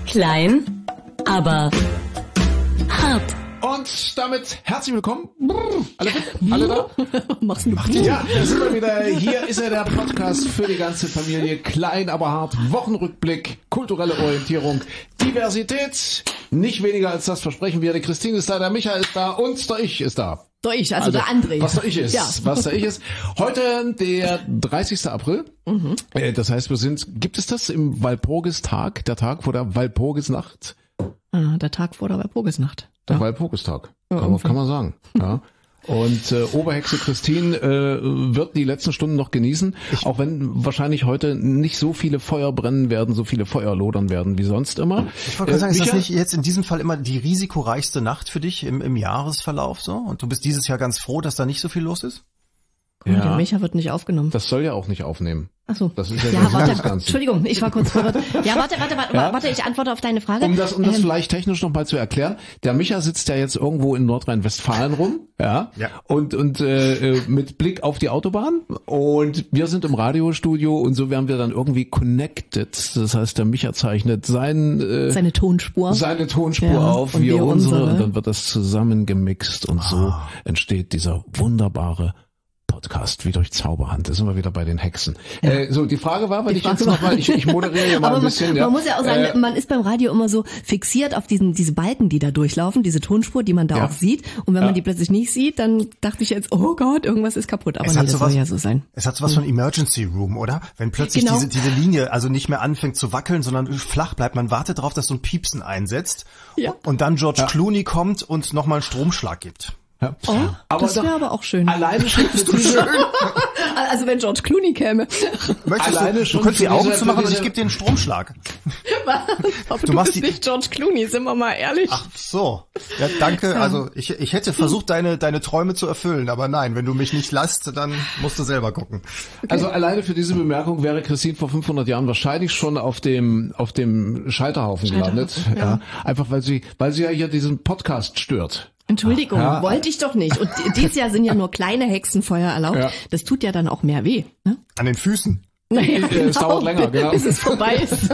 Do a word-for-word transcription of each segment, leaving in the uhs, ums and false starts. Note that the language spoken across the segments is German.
Klein, aber hart. Und damit herzlich willkommen. Alle fit? Alle da? Machst du Macht ja, da sind wir wieder. Hier ist er, der Podcast für die ganze Familie. Klein, aber hart. Wochenrückblick, kulturelle Orientierung, Diversität. Nicht weniger als das versprechen wir. Die Christine ist da, der Micha ist da und der Ich ist da. Der Ich, also, also der André. Was der Ich ist. Ja. Was der Ich ist. Heute der dreißigster April. Mhm. Das heißt, wir sind, gibt es das im Walpurgistag, der Tag vor der Walpurgisnacht? Ah, der Tag vor der Walpurgisnacht. Der ja. Walpurgistag, kann, ja, man, kann man sagen. Ja. Und äh, Oberhexe Christine äh, wird die letzten Stunden noch genießen, ich, auch wenn wahrscheinlich heute nicht so viele Feuer brennen werden, so viele Feuer lodern werden wie sonst immer. Ich wollte gerade sagen, äh, ist das nicht jetzt in diesem Fall immer die risikoreichste Nacht für dich im, im Jahresverlauf so? Und du bist dieses Jahr ganz froh, dass da nicht so viel los ist? Ja. Und der Micha wird nicht aufgenommen. Das soll ja auch nicht aufnehmen. Ach so. Das ist ja, ja warte, das Ganze. Entschuldigung, ich war kurz verwirrt. Ja, warte, warte, warte, ja? warte, ich antworte auf deine Frage. Um das, um das ähm, vielleicht technisch noch mal zu erklären. Der Micha sitzt ja jetzt irgendwo in Nordrhein-Westfalen rum, ja, ja. und und äh, mit Blick auf die Autobahn. Und wir sind im Radiostudio und so werden wir dann irgendwie connected. Das heißt, der Micha zeichnet sein äh, seine Tonspur, seine Tonspur ja, auf, und wie wir unsere, unsere. und dann wird das zusammengemixt und so oh. entsteht dieser wunderbare Podcast wie durch Zauberhand. Da sind wir wieder bei den Hexen. Ja. Äh, so, die Frage war, weil die ich Frage jetzt noch mal, ich, ich moderiere ja mal ein bisschen. Man, ja. man muss ja auch sagen, äh, man ist beim Radio immer so fixiert auf diesen diese Balken, die da durchlaufen, diese Tonspur, die man da ja. auch sieht. Und wenn ja. man die plötzlich nicht sieht, dann dachte ich jetzt, oh Gott, irgendwas ist kaputt. Aber es nee, das soll ja so sein. Es hat sowas von Emergency Room, oder? Wenn plötzlich genau. diese diese Linie also nicht mehr anfängt zu wackeln, sondern flach bleibt, man wartet darauf, dass so ein Piepsen einsetzt ja. und dann George ja. Clooney kommt und nochmal einen Stromschlag gibt. Ja. Oh, aber das wäre aber auch schön. Alleine schon für diese, also wenn George Clooney käme. Möchtest alleine du, schon du könntest die Augen zu machen und ich gebe dir einen Stromschlag. Aber du, du machst bist die... nicht George Clooney, sind wir mal ehrlich. Ach so. Ja, danke. Ja. Also ich ich hätte versucht, deine deine Träume zu erfüllen, aber nein, wenn du mich nicht lässt, dann musst du selber gucken. Okay. Also alleine für diese Bemerkung wäre Christine vor fünfhundert Jahren wahrscheinlich schon auf dem auf dem Scheiterhaufen gelandet. Ja. ja. Einfach weil sie weil sie ja hier diesen Podcast stört. Entschuldigung, ja. wollte ich doch nicht. Und dieses Jahr sind ja nur kleine Hexenfeuer erlaubt. Ja. Das tut ja dann auch mehr weh. Ne? An den Füßen. Naja, es genau, dauert länger, genau. bis es vorbei ist.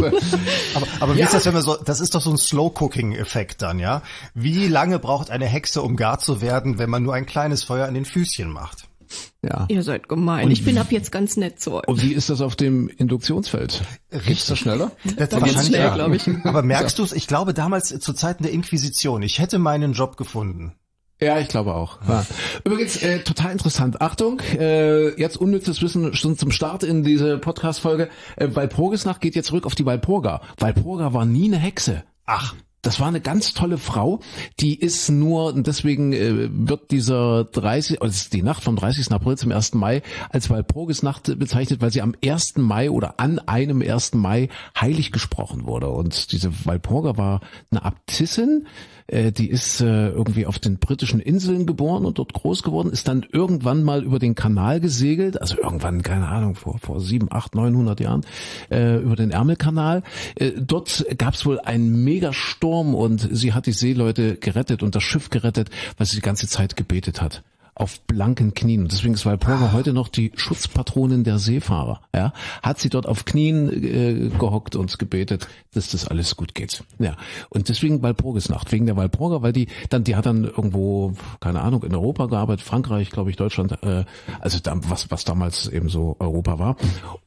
aber aber wie ja. ist das, wenn wir so, das ist doch so ein Slow-Cooking-Effekt dann, ja? Wie lange braucht eine Hexe, um gar zu werden, wenn man nur ein kleines Feuer an den Füßchen macht? Ja. Ihr seid gemein. Und ich bin ab jetzt ganz nett zu euch. Und wie ist das auf dem Induktionsfeld? Geht's da schneller? Das da geht's schnell, glaube ich. Aber merkst du es? Ich glaube damals zu Zeiten der Inquisition, ich hätte meinen Job gefunden. Ja, ich glaube auch. Ja. Übrigens, äh, total interessant. Achtung, äh, jetzt unnützes Wissen schon zum Start in diese Podcast-Folge. Äh, Walpurgisnacht geht jetzt zurück auf die Walpurga. Walpurga war nie eine Hexe. Ach. Das war eine ganz tolle Frau, die ist nur, und deswegen äh, wird dieser dreißig, also die Nacht vom dreißigsten April zum ersten Mai als Walpurgisnacht bezeichnet, weil sie am ersten Mai oder an einem ersten Mai heilig gesprochen wurde. Und diese Walpurga war eine Äbtissin, äh, die ist äh, irgendwie auf den britischen Inseln geboren und dort groß geworden, ist dann irgendwann mal über den Kanal gesegelt, also irgendwann, keine Ahnung, vor vor sieben, acht, neunhundert Jahren, äh, über den Ärmelkanal. Äh, dort gab es wohl einen Megasturm und sie hat die Seeleute gerettet und das Schiff gerettet, weil sie die ganze Zeit gebetet hat. Auf blanken Knien. Und deswegen ist Walpurga heute noch die Schutzpatronin der Seefahrer. Ja, hat sie dort auf Knien äh, gehockt und gebetet, dass das alles gut geht. Ja, und deswegen Walpurgisnacht, wegen der Walpurga, weil die dann, die hat dann irgendwo, keine Ahnung, in Europa gearbeitet, Frankreich, glaube ich, Deutschland, äh, also da, was was damals eben so Europa war,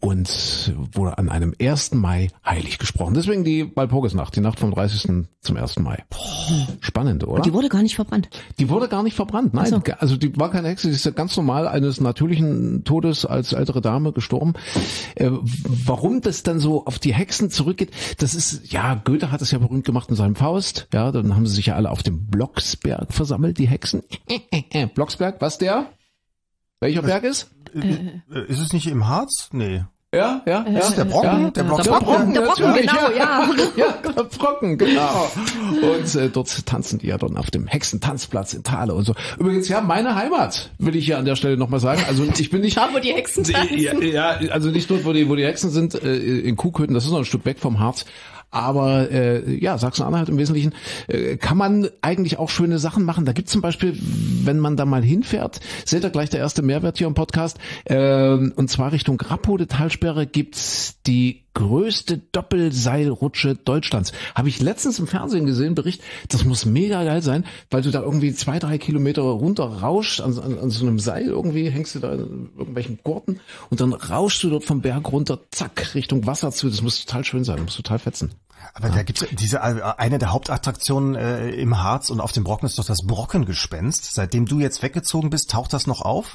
und wurde an einem ersten Mai heilig gesprochen. Deswegen die Walpurgisnacht, die Nacht vom dreißigsten zum ersten Mai. Boah, spannend, oder? Und die wurde gar nicht verbrannt. Die wurde gar nicht verbrannt, nein. So. Also die war keine Hexe, sie ist ja ganz normal eines natürlichen Todes als ältere Dame gestorben. Äh, warum das dann so auf die Hexen zurückgeht, das ist, ja, Goethe hat es ja berühmt gemacht in seinem Faust. Ja, dann haben sie sich ja alle auf dem Blocksberg versammelt, die Hexen. Blocksberg, was der? Welcher Berg ist? Äh, ist es nicht im Harz? Nee. Ja, ja, ja. Ist der Brocken? Ja, der Brocken, der Brocken, der Brocken, genau, ja. Ja, der Brocken, genau. Und äh, dort tanzen die ja dann auf dem Hexentanzplatz in Thale und so. Übrigens, ja, meine Heimat, will ich hier an der Stelle nochmal sagen. Also ich bin nicht... Da, wo die Hexen tanzen. Ja, ja, also nicht dort, wo die, wo die Hexen sind, äh, in Kuhköthen, das ist noch ein Stück weg vom Harz. Aber äh, ja, Sachsen-Anhalt im Wesentlichen äh, kann man eigentlich auch schöne Sachen machen. Da gibt's zum Beispiel, wenn man da mal hinfährt, seht ihr gleich der erste Mehrwert hier im Podcast, äh, und zwar Richtung Rappow, Talsperre, gibt's die größte Doppelseilrutsche Deutschlands. Habe ich letztens im Fernsehen gesehen, Bericht, das muss mega geil sein, weil du da irgendwie zwei, drei Kilometer runter rauschst an, an, an so einem Seil irgendwie, hängst du da in irgendwelchen Gurten und dann rauschst du dort vom Berg runter, zack, Richtung Wasser zu. Das muss total schön sein, das muss total fetzen. Aber ja. Da gibt's diese, eine der Hauptattraktionen äh, im Harz und auf dem Brocken ist doch das Brockengespenst. Seitdem du jetzt weggezogen bist, taucht das noch auf?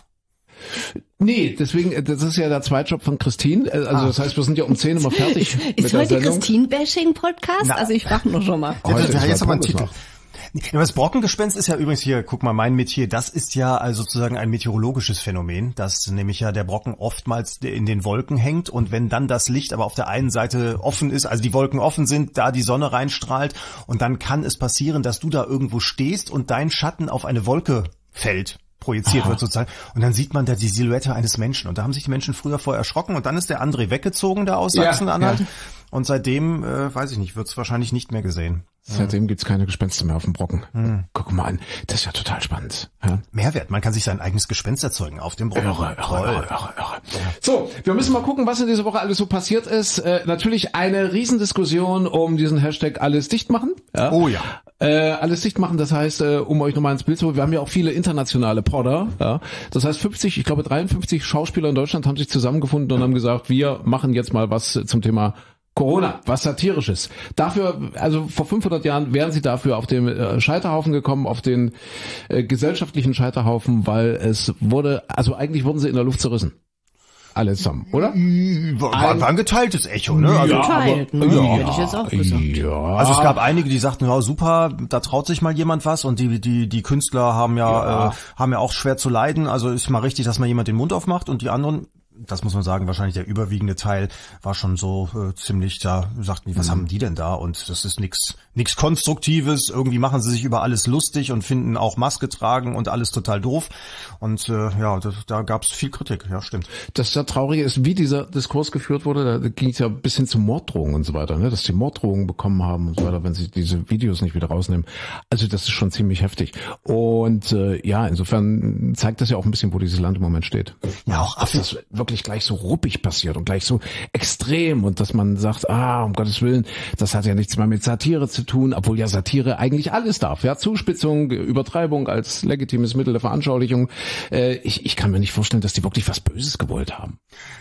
Nee, deswegen, das ist ja der Zweitjob von Christine. Also ah. das heißt, wir sind ja um zehn immer fertig. Ist, ist heute Christine-Bashing-Podcast? Also ich frage nur schon mal. Heute ja, jetzt aber ein Titel. Das Brockengespenst ist ja übrigens hier, guck mal, mein Metier, das ist ja also sozusagen ein meteorologisches Phänomen, dass nämlich ja der Brocken oftmals in den Wolken hängt und wenn dann das Licht aber auf der einen Seite offen ist, also die Wolken offen sind, da die Sonne reinstrahlt und dann kann es passieren, dass du da irgendwo stehst und dein Schatten auf eine Wolke fällt. Projiziert Aha. wird sozusagen. Und dann sieht man da die Silhouette eines Menschen. Und da haben sich die Menschen früher vorher erschrocken. Und dann ist der André weggezogen da aus Sachsen-Anhalt. Ja, ja. Und seitdem, äh, weiß ich nicht, wird es wahrscheinlich nicht mehr gesehen. Seitdem gibt's keine Gespenster mehr auf dem Brocken. Hm. Guck mal an, das ist ja total spannend. Ja? Mehrwert, man kann sich sein eigenes Gespenst erzeugen auf dem Brocken. Irre, irre, irre, irre, irre. So, wir müssen mal gucken, was in dieser Woche alles so passiert ist. Äh, natürlich eine Riesendiskussion um diesen Hashtag alles dicht machen. Ja? Oh ja. Äh, alles dicht machen, das heißt, äh, um euch nochmal ins Bild zu holen, wir haben ja auch viele internationale Podder. Ja? Das heißt, fünfzig, ich glaube dreiundfünfzig Schauspieler in Deutschland haben sich zusammengefunden und haben gesagt, wir machen jetzt mal was zum Thema Corona, was Satirisches. Dafür, also vor fünfhundert Jahren wären sie dafür auf den äh, Scheiterhaufen gekommen, auf den äh, gesellschaftlichen Scheiterhaufen, weil es wurde, also eigentlich wurden sie in der Luft zerrissen. Alle zusammen, oder? War, war ein geteiltes Echo, ne? Also, ja, geteilt, aber, ne? Ja, hätte ich jetzt auch gesagt. Ja. Also es gab einige, die sagten, ja super, da traut sich mal jemand was und die die die Künstler haben ja, ja. Äh, haben ja auch schwer zu leiden, also ist mal richtig, dass mal jemand den Mund aufmacht und die anderen, das muss man sagen, wahrscheinlich der überwiegende Teil war schon so äh, ziemlich, da sagten die, was mhm. haben die denn da? Und das ist nix nix Konstruktives, irgendwie machen sie sich über alles lustig und finden auch Maske tragen und alles total doof. Und äh, ja, das, da gab's viel Kritik, ja stimmt. Das ja Traurige ist, wie dieser Diskurs geführt wurde, da ging es ja bis hin zu Morddrohungen und so weiter, ne? Dass die Morddrohungen bekommen haben und so weiter, wenn sie diese Videos nicht wieder rausnehmen. Also das ist schon ziemlich heftig. Und äh, ja, insofern zeigt das ja auch ein bisschen, wo dieses Land im Moment steht. Ja, auch dass das wirklich gleich so ruppig passiert und gleich so extrem und dass man sagt, ah, um Gottes Willen, das hat ja nichts mehr mit Satire zu tun, obwohl ja Satire eigentlich alles darf. Ja, Zuspitzung, Übertreibung als legitimes Mittel der Veranschaulichung. Äh, ich, ich kann mir nicht vorstellen, dass die wirklich was Böses gewollt haben.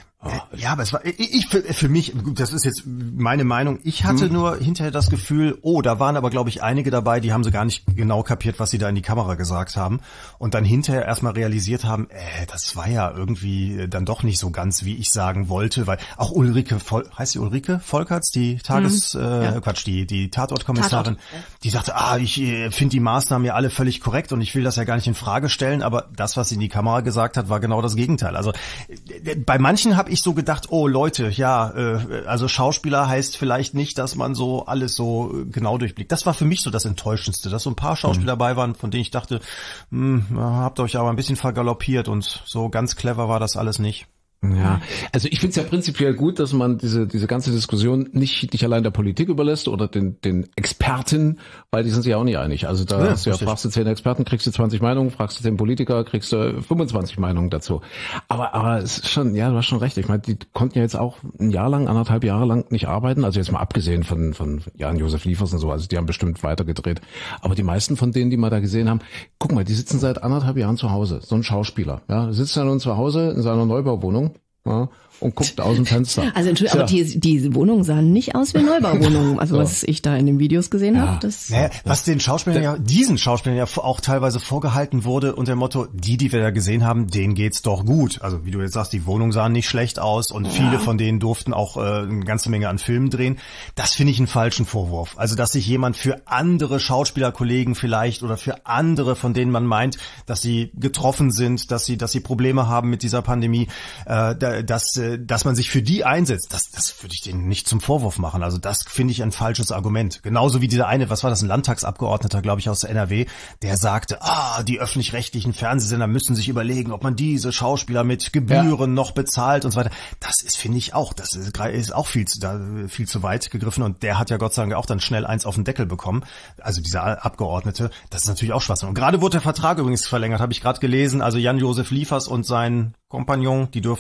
Ja, aber es war, ich, ich für, für mich, das ist jetzt meine Meinung, ich hatte hm. nur hinterher das Gefühl, oh, da waren aber, glaube ich, einige dabei, die haben so gar nicht genau kapiert, was sie da in die Kamera gesagt haben und dann hinterher erstmal realisiert haben, äh, das war ja irgendwie dann doch nicht so ganz, wie ich sagen wollte, weil auch Ulrike, Vol- heißt sie Ulrike Volkerts, die Tages, hm. äh, ja. Quatsch, die, die Tatortkommissarin, Tatort. Die sagte, ah, ich äh, finde die Maßnahmen ja alle völlig korrekt und ich will das ja gar nicht in Frage stellen, aber das, was sie in die Kamera gesagt hat, war genau das Gegenteil. Also äh, bei manchen habe ich ich so gedacht, oh Leute, ja, äh, also Schauspieler heißt vielleicht nicht, dass man so alles so genau durchblickt. Das war für mich so das Enttäuschendste, dass so ein paar Schauspieler mhm. dabei waren, von denen ich dachte, hm, habt euch aber ein bisschen vergaloppiert und so ganz clever war das alles nicht. Ja, also ich finde es ja prinzipiell gut, dass man diese diese ganze Diskussion nicht nicht allein der Politik überlässt oder den den Experten, weil die sind sich ja auch nicht einig. Also da ja, hast du ja, fragst du zehn Experten, kriegst du zwanzig Meinungen, fragst du den Politiker, kriegst du fünfundzwanzig Meinungen dazu. Aber aber es ist schon, ja, du hast schon recht. Ich meine, die konnten ja jetzt auch ein Jahr lang, anderthalb Jahre lang nicht arbeiten. Also jetzt mal abgesehen von von Jan-Josef Liefers und so. Also die haben bestimmt weitergedreht. Aber die meisten von denen, die wir da gesehen haben, guck mal, die sitzen seit anderthalb Jahren zu Hause. So ein Schauspieler, ja, sitzt dann nun zu Hause in seiner Neubauwohnung. Ja, und guckt aus dem Fenster. Also Entschuldigung, aber die, die Wohnungen sahen nicht aus wie Neubauwohnungen. Also so. Was ich da in den Videos gesehen ja. habe. Das naja, was den Schauspielern ja, diesen Schauspielern ja auch teilweise vorgehalten wurde unter dem Motto, die, die wir da gesehen haben, denen geht's doch gut. Also wie du jetzt sagst, die Wohnungen sahen nicht schlecht aus und ja. viele von denen durften auch äh, eine ganze Menge an Filmen drehen. Das finde ich einen falschen Vorwurf. Also dass sich jemand für andere Schauspielerkollegen vielleicht oder für andere, von denen man meint, dass sie getroffen sind, dass sie, dass sie Probleme haben mit dieser Pandemie, äh, dass, dass man sich für die einsetzt, das, das würde ich denen nicht zum Vorwurf machen. Also das finde ich ein falsches Argument. Genauso wie dieser eine, was war das, ein Landtagsabgeordneter, glaube ich, aus der N R W, der sagte, ah, die öffentlich-rechtlichen Fernsehsender müssen sich überlegen, ob man diese Schauspieler mit Gebühren ja. noch bezahlt und so weiter. Das ist, finde ich auch, das ist, ist auch viel zu, da, viel zu weit gegriffen und der hat ja Gott sei Dank auch dann schnell eins auf den Deckel bekommen. Also dieser Abgeordnete, das ist natürlich auch Schwachsinn. Und gerade wurde der Vertrag übrigens verlängert, habe ich gerade gelesen. Also Jan-Josef Liefers und sein Kompagnon, die dürfen, ich glaube,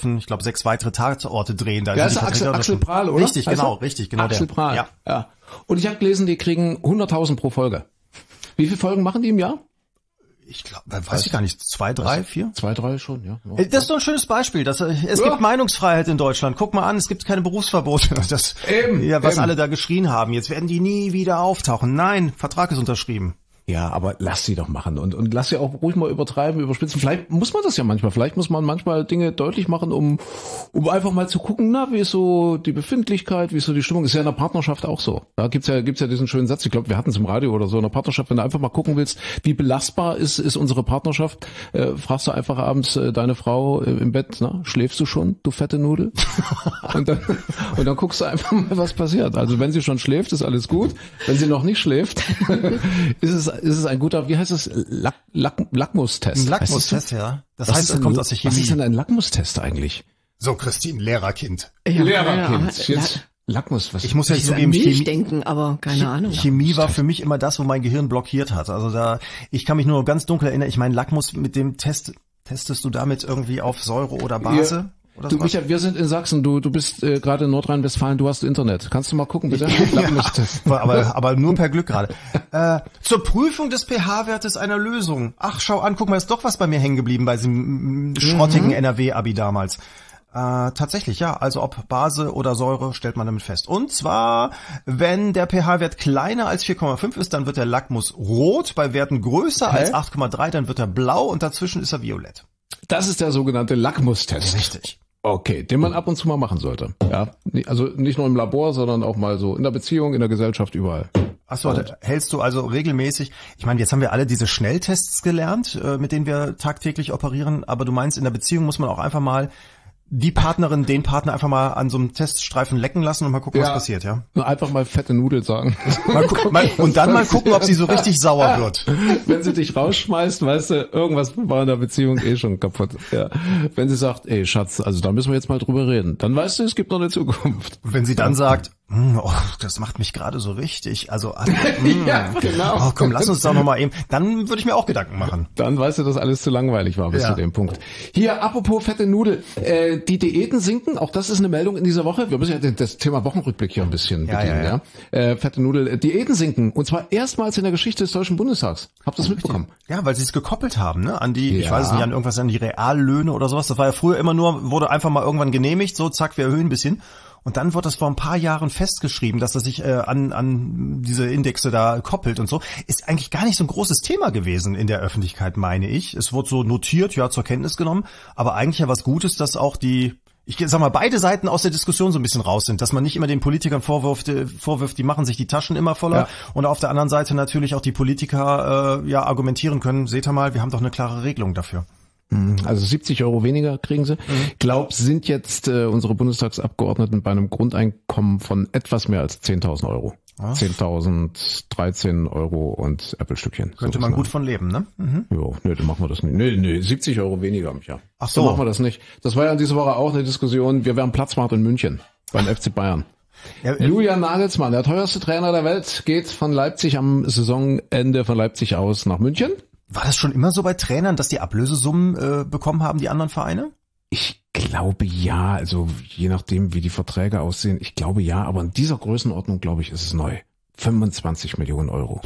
sechs weitere Tatorte drehen. Da ja, ist Axel, Axel Prahl, oder? Richtig, genau, also, richtig, genau. Axel der. Prahl, ja. ja. Und ich habe gelesen, die kriegen hunderttausend pro Folge. Wie viele Folgen machen die im Jahr? Ich glaube, weiß ich gar nicht, zwei, drei, vier? Zwei, drei schon, ja. ja. Das ist so ein schönes Beispiel. Dass, es ja. gibt Meinungsfreiheit in Deutschland. Guck mal an, es gibt keine Berufsverbote. Das, eben, ja, was eben. alle da geschrien haben. Jetzt werden die nie wieder auftauchen. Nein, Vertrag ist unterschrieben. Ja, aber lass sie doch machen und und lass sie auch ruhig mal übertreiben, überspitzen. Vielleicht muss man das ja manchmal. Vielleicht muss man manchmal Dinge deutlich machen, um um einfach mal zu gucken, na, wie ist so die Befindlichkeit, wie ist so die Stimmung. Ist ja in der Partnerschaft auch so. Da gibt's ja gibt's ja diesen schönen Satz. Ich glaube, wir hatten es im Radio oder so in der Partnerschaft. Wenn du einfach mal gucken willst, wie belastbar ist ist unsere Partnerschaft, äh, fragst du einfach abends äh, deine Frau äh, im Bett, na, schläfst du schon, du fette Nudel? und dann und dann guckst du einfach mal, was passiert. Also wenn sie schon schläft, ist alles gut. Wenn sie noch nicht schläft, ist es ist es ein guter, wie heißt es, Lack, Lack, Lackmustest? Ein Lackmustest, ja. Das was heißt, es kommt aus der Chemie. Was ist denn ein Lackmustest eigentlich? So, Christine, Lehrerkind. Ja, Lehrerkind. Ja, jetzt Lackmus, was? Ich muss ja ich zugeben, Chemie denken, aber keine Ahnung. Chemie war für mich immer das, wo mein Gehirn blockiert hat. Also da, ich kann mich nur ganz dunkel erinnern. Ich meine, Lackmus mit dem Test, testest du damit irgendwie auf Säure oder Base? Ja. Oder du, Michael, wir sind in Sachsen, du du bist äh, gerade in Nordrhein-Westfalen, du hast Internet. Kannst du mal gucken, bitte? ja, aber, aber nur per Glück gerade. Äh, zur Prüfung des pH-Wertes einer Lösung. Ach, schau an, guck mal, ist doch was bei mir hängen geblieben bei diesem mm, schrottigen mhm. N R W-Abi damals. Äh, tatsächlich, ja. Also ob Base oder Säure stellt man damit fest. Und zwar, wenn der pH-Wert kleiner als vier Komma fünf ist, dann wird der Lackmus rot. Bei Werten größer Hä? als acht Komma drei, dann wird er blau und dazwischen ist er violett. Das ist der sogenannte Lackmustest. Richtig. Okay, den man ab und zu mal machen sollte. Ja, also nicht nur im Labor, sondern auch mal so in der Beziehung, in der Gesellschaft, überall. Achso, hältst du also regelmäßig, ich meine, jetzt haben wir alle diese Schnelltests gelernt, mit denen wir tagtäglich operieren, aber du meinst, in der Beziehung muss man auch einfach mal die Partnerin, den Partner einfach mal an so einem Teststreifen lecken lassen und mal gucken, ja, was passiert, ja? Einfach mal fette Nudel sagen. Mal gu- mal, und dann mal gucken, ob sie so richtig sauer wird. Wenn sie dich rausschmeißt, weißt du, irgendwas war in der Beziehung eh schon kaputt. Ja. Wenn sie sagt, ey Schatz, also da müssen wir jetzt mal drüber reden, dann weißt du, es gibt noch eine Zukunft. Wenn sie dann sagt, oh, das macht mich gerade so richtig, also mm, ja, genau. Oh, komm, lass uns doch noch mal eben, dann würde ich mir auch Gedanken machen. Dann weißt du, dass alles zu langweilig war bis ja. zu dem Punkt. Hier, apropos fette Nudel, äh, die Diäten sinken, auch das ist eine Meldung in dieser Woche. Wir müssen ja das Thema Wochenrückblick hier ein bisschen ja, bedienen. Ja, ja. Äh, fette Nudel, äh, Diäten sinken und zwar erstmals in der Geschichte des Deutschen Bundestags. Habt ihr das mitbekommen? Ja, weil sie es gekoppelt haben, ne? An die, ja. ich weiß nicht, an irgendwas, an die Reallöhne oder sowas. Das war ja früher immer nur, wurde einfach mal irgendwann genehmigt, so zack, wir erhöhen ein bisschen. Und dann wird das vor ein paar Jahren festgeschrieben, dass das sich äh, an an diese Indexe da koppelt und so. Ist eigentlich gar nicht so ein großes Thema gewesen in der Öffentlichkeit, meine ich. Es wurde so notiert, ja, zur Kenntnis genommen. Aber eigentlich ja was Gutes, dass auch die, ich sag mal, beide Seiten aus der Diskussion so ein bisschen raus sind. Dass man nicht immer den Politikern vorwirft, vorwirft, die machen sich die Taschen immer voller. Ja. Und auf der anderen Seite natürlich auch die Politiker äh, ja argumentieren können, seht ihr mal, wir haben doch eine klare Regelung dafür. Also siebzig Euro weniger kriegen sie. Mhm. Glaub, sind jetzt äh, unsere Bundestagsabgeordneten bei einem Grundeinkommen von etwas mehr als zehntausend Euro. Ah. zehntausend, dreizehn Euro und Äpfelstückchen. Könnte man gut von leben, ne? Mhm. Ja, nee, dann machen wir das nicht. Nee, nee, siebzig Euro weniger im Jahr. Ach so. Dann machen wir das nicht. Das war ja in dieser Woche auch eine Diskussion. Wir wären Platzwart in München beim F C Bayern. Ja, äh, Julian Nagelsmann, der teuerste Trainer der Welt, geht von Leipzig am Saisonende von Leipzig aus nach München. War das schon immer so bei Trainern, dass die Ablösesummen äh, bekommen haben, die anderen Vereine? Ich glaube ja, also je nachdem, wie die Verträge aussehen, ich glaube ja, aber in dieser Größenordnung, glaube ich, ist es neu. fünfundzwanzig Millionen Euro.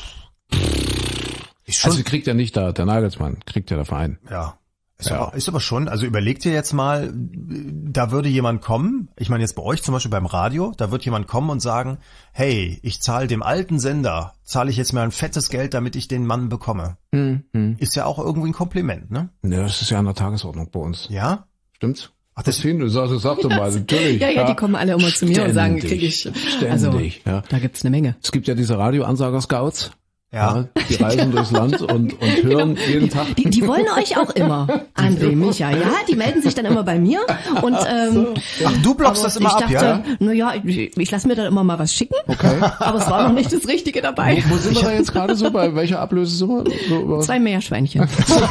Ist schon, also kriegt ja nicht da, der Nagelsmann, kriegt ja der Verein. Ja. Ist, ja. aber, ist aber schon, also überlegt ihr jetzt mal, da würde jemand kommen, ich meine jetzt bei euch zum Beispiel beim Radio, da wird jemand kommen und sagen, hey, ich zahle dem alten Sender, zahle ich jetzt mal ein fettes Geld, damit ich den Mann bekomme. Mhm. Ist ja auch irgendwie ein Kompliment, ne? Ja, das ist ja an der Tagesordnung bei uns. Ja? Stimmt's? Ach, das hin, du sagst, sag doch mal, natürlich. Ja, ja, ja, die kommen alle immer zu mir und sagen, krieg ich, ständig, also, ja. Da gibt's eine Menge. Es gibt ja diese Radio-Ansager-Scouts. Ja. ja, die reisen durchs Land und, und hören genau. jeden Tag. Die, die wollen euch auch immer, André, Micha, ja, die melden sich dann immer bei mir und ähm, ach, du blockst das immer ich ab, dachte, ja? Naja, ich, ich lasse mir dann immer mal was schicken, okay. Aber es war noch nicht das Richtige dabei. Wo, wo sind wir da jetzt gerade so, bei welcher Ablösesumme? So, Zwei Meerschweinchen.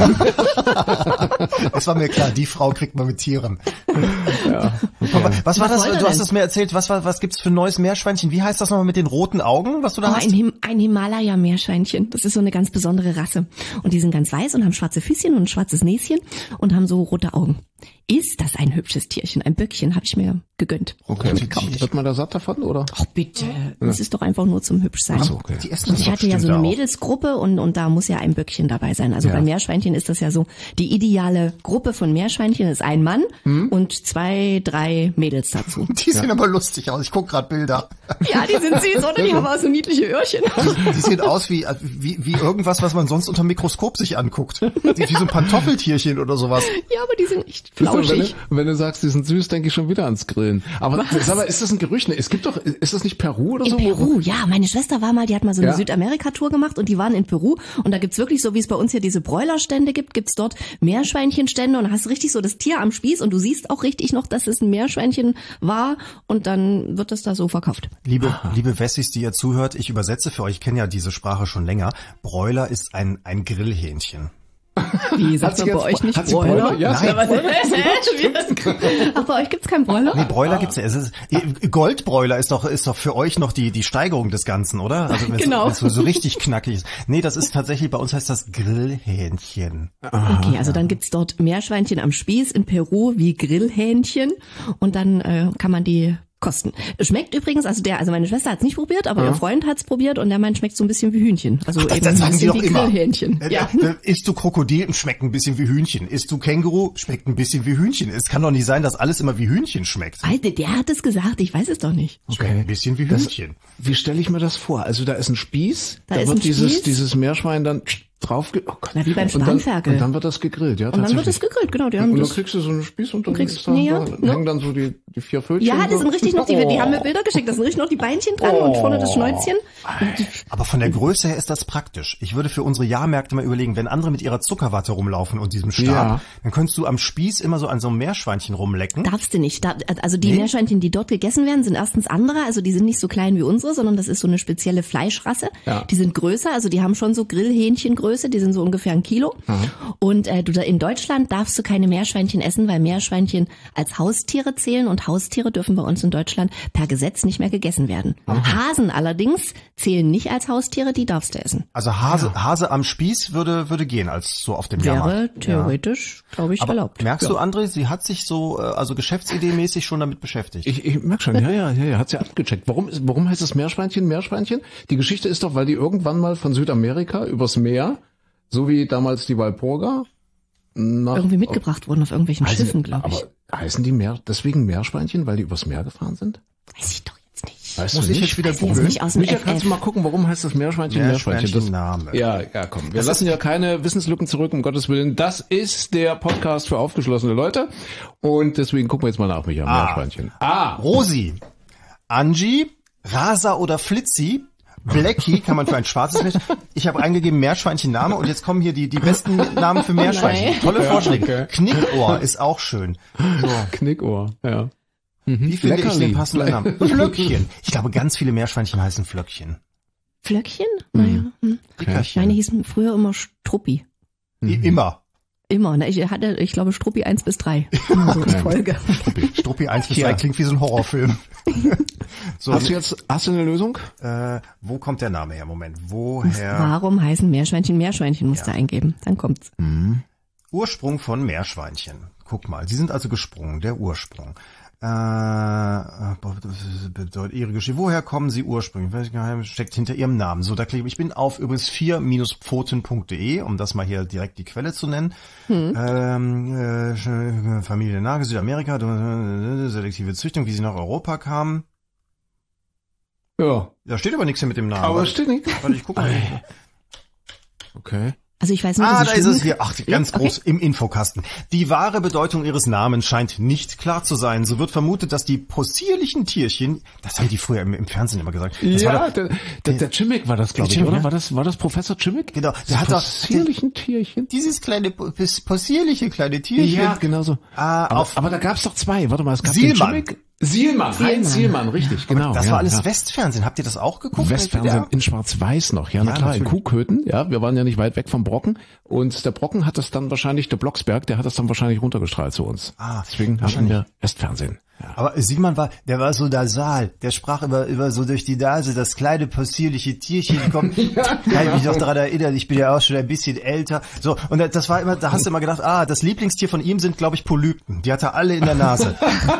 Das war mir klar, die Frau kriegt man mit Tieren. Ja, okay. Was war was das, du denn? Hast es mir erzählt, was, was, was gibt's für ein neues Meerschweinchen? Wie heißt das nochmal mit den roten Augen, was du da oh, hast? Ein, Him- ein Himalaya-Meerschweinchen. Das ist so eine ganz besondere Rasse. Und die sind ganz weiß und haben schwarze Füßchen und ein schwarzes Näschen und haben so rote Augen. Ist das ein hübsches Tierchen? Ein Böckchen habe ich mir gegönnt. Okay, wird man da satt davon, oder? Ach bitte, das ist doch einfach nur zum hübsch sein. Ach so, okay. Die essen Und das ich doch hatte ja so bestimmt eine auch. Mädelsgruppe und, und da muss ja ein Böckchen dabei sein. Also Ja. bei Meerschweinchen ist das ja so, die ideale Gruppe von Meerschweinchen ist ein Mann Hm? und zwei, drei Mädels dazu. Die sehen aber lustig aus. Ich guck gerade Bilder. Ja, die sind süß, oder? Die haben auch so niedliche Öhrchen. Die sehen aus wie, wie, wie irgendwas, was man sonst unter dem Mikroskop sich anguckt. Die, wie so ein Pantoffeltierchen oder sowas. Ja, aber die sind echt Wenn du, flauschig. wenn du sagst, die sind süß, denke ich schon wieder ans Grillen. Aber sag mal, ist das ein Gerücht? Ne, es gibt doch, ist das nicht Peru oder In so? Peru, ja. Meine Schwester war mal, die hat mal so eine Ja. Südamerika-Tour gemacht und die waren in Peru und da gibt's wirklich so, wie es bei uns hier diese Bräulerstände gibt, gibt's dort Meerschweinchenstände und da hast du richtig so das Tier am Spieß und du siehst auch richtig noch, dass es ein Meerschweinchen war und dann wird das da so verkauft. Liebe, liebe Wessis, die ihr zuhört, ich übersetze für euch, ich kenne ja diese Sprache schon länger. Bräuler ist ein, ein Grillhähnchen. Wie, sagt sie man bei jetzt euch nicht hat sie Bräuler? Bräuler? Ja. Nein, Ach, bei euch gibt's keinen Bräuler? nee, Bräuler gibt's ja. Es ist, Goldbräuler ist doch, ist doch für euch noch die, die Steigerung des Ganzen, oder? Also wenn's, Genau. wenn's so, so richtig knackig ist. Nee, das ist tatsächlich, bei uns heißt das Grillhähnchen. Okay, also dann gibt's dort Meerschweinchen am Spieß in Peru wie Grillhähnchen und dann äh, kann man die kosten. Schmeckt übrigens, also der, also meine Schwester hat's nicht probiert, aber Ja. ihr Freund hat's probiert und der meint, schmeckt so ein bisschen wie Hühnchen. Also Das, eben das ein sagen die bisschen doch wie immer. Grillhähnchen. Äh, Ja. äh, Isst du Krokodil, schmeckt ein bisschen wie Hühnchen. Isst du Känguru, schmeckt ein bisschen wie Hühnchen. Es kann doch nicht sein, dass alles immer wie Hühnchen schmeckt. Alter, der hat es gesagt, ich weiß es doch nicht. Schmeckt ein bisschen wie Das- Hühnchen. Wie stelle ich mir das vor? Also da ist ein Spieß, Da da, ist wird ein dieses, Spieß. dieses Meerschwein dann drauf, ge- oh Gott. Na, wie beim und dann, Spanferkel. und dann wird das gegrillt, ja, Und dann wird es tatsächlich. gegrillt, genau. Die haben Und dann das, kriegst du so einen Spieß und dann, kriegst- ist da, nee, ja, da ne? hängen dann so die, die vier Fötchen. ja, das so. sind richtig noch die, Oh. die haben mir Bilder geschickt, da sind richtig noch die Beinchen dran und vorne das Schnäuzchen. Aber von der Größe her ist das praktisch. Ich würde für unsere Jahrmärkte mal überlegen, wenn andere mit ihrer Zuckerwatte rumlaufen und diesem Stab, Ja. dann könntest du am Spieß immer so an so einem Meerschweinchen rumlecken. Darfst du nicht. Da, also die Nee? Meerschweinchen, die dort gegessen werden, sind erstens andere. Also die sind nicht so klein wie unsere, sondern das ist so eine spezielle Fleischrasse. Ja. Die sind größer, also die haben schon so Grillhähnchengröße, die sind so ungefähr ein Kilo. Und äh, du da in Deutschland darfst du keine Meerschweinchen essen, weil Meerschweinchen als Haustiere zählen und Haustiere dürfen bei uns in Deutschland per Gesetz nicht mehr gegessen werden. Hasen allerdings zählen nicht als Haustiere, die darfst du essen. Also Hase, Hase am Spieß würde, würde gehen, als so auf dem Wäre Jahrmarkt. theoretisch, glaube ich, Aber erlaubt. merkst du, André, sie hat sich so, äh, also geschäftsideemäßig schon damit beschäftigt. Ich, ich merk schon, ja, ja, ja, ja, hat sie abgecheckt. Warum, ist- warum heißt es Meerschweinchen, Meerschweinchen? Die Geschichte ist doch, weil die irgendwann mal von Südamerika übers Meer, so wie damals die Walpurga, nach, Irgendwie mitgebracht wurden auf irgendwelchen heißen, Schiffen, glaube ich. Aber heißen die Meer, deswegen Meerschweinchen, weil die übers Meer gefahren sind? Weiß ich doch jetzt nicht. Weißt Muss du ich nicht? jetzt wieder Weiß ich jetzt googeln? nicht aus dem Micha, F kannst du F. mal gucken, warum heißt das Meerschweinchen, Meerschweinchen? Das, Meerschweinchen-Name. ja, ja, komm. Wir lassen ja keine Wissenslücken zurück, um Gottes Willen. Das ist der Podcast für aufgeschlossene Leute. Und deswegen gucken wir jetzt mal nach, Micha, Ah. Meerschweinchen. Ah, Rosi, Angie, Rasa oder Flitzi, Blackie kann man für ein schwarzes Mädchen. Ich habe eingegeben Meerschweinchen-Name und jetzt kommen hier die, die besten Namen für Meerschweinchen. Nein. Tolle Vorschläge. okay. Knickohr ist auch schön. So. Knickohr, ja. Wie finde ich Leckerli. den passenden Namen? Flöckchen. Ich glaube, ganz viele Meerschweinchen heißen Flöckchen. Flöckchen? Naja. Hm. Dickerchen. Meine hießen früher immer Struppi. I- Immer. Immer. Ne? Ich hatte, ich glaube, Struppi eins bis drei. Immer so in Folge. Struppi eins bis Ja. drei klingt wie so ein Horrorfilm. So, Hast du jetzt, hast du eine Lösung? äh, wo kommt der Name her? Moment. Woher? Warum heißen Meerschweinchen Meerschweinchen? Musst du eingeben. Dann kommt's. Ursprung von Meerschweinchen. Guck mal, sie sind also gesprungen, der Ursprung. Äh, bedeutet ihre Geschichte. Woher kommen sie ursprünglich? Welches Geheimnis steckt hinter ihrem Namen? So, da klicke ich. Ich bin auf übrigens vier Pfoten punkt de, um das mal hier direkt die Quelle zu nennen. Hm. Ähm, äh, Familie Nage, Südamerika, äh, selektive Züchtung, wie sie nach Europa kamen. Ja. Da steht aber nichts hier mit dem Namen. Aber Warte, steht nicht. warte, ich gucke mal. Okay. Also ich weiß nicht, Ah, dass da sie ist es schwimmen- hier. Ach, ganz Ja, groß im Infokasten. Die wahre Bedeutung ihres Namens scheint nicht klar zu sein. So wird vermutet, dass die possierlichen Tierchen, das haben die früher im, im Fernsehen immer gesagt. Das ja, war doch, der, der, der Chimmick war das, glaube ich, Chimmick, oder? ne? War das, war das Professor Chimmick? Genau, Der der hat doch- possierlichen Tierchen. dieses kleine, pos- possierliche kleine Tierchen. Ja, genau so. Ah, aber, auf- aber da gab's doch zwei. Warte mal, es gab Sielmann. den Chimmick. Sielmann, Heinz Sielmann, richtig, genau. Das ja, war alles ja. Westfernsehen. Habt ihr das auch geguckt? Westfernsehen Ja. in Schwarz-Weiß noch, ja, na Ja, klar, in natürlich. Kuhköthen, ja, wir waren ja nicht weit weg vom Brocken und der Brocken hat das dann wahrscheinlich, der Blocksberg, der hat das dann wahrscheinlich runtergestrahlt zu uns. Ah, Deswegen hatten wahrscheinlich. wir Westfernsehen. Ja. Aber Simon war, der war so nasal, der sprach immer, immer so durch die Nase, das kleine possierliche Tierchen kommt. ja, Kann ich mich noch daran erinnern, ich bin ja auch schon ein bisschen älter. So, und das war immer, da hast du immer gedacht, ah, das Lieblingstier von ihm sind, glaube ich, Polypen. Die hat er alle in der Nase.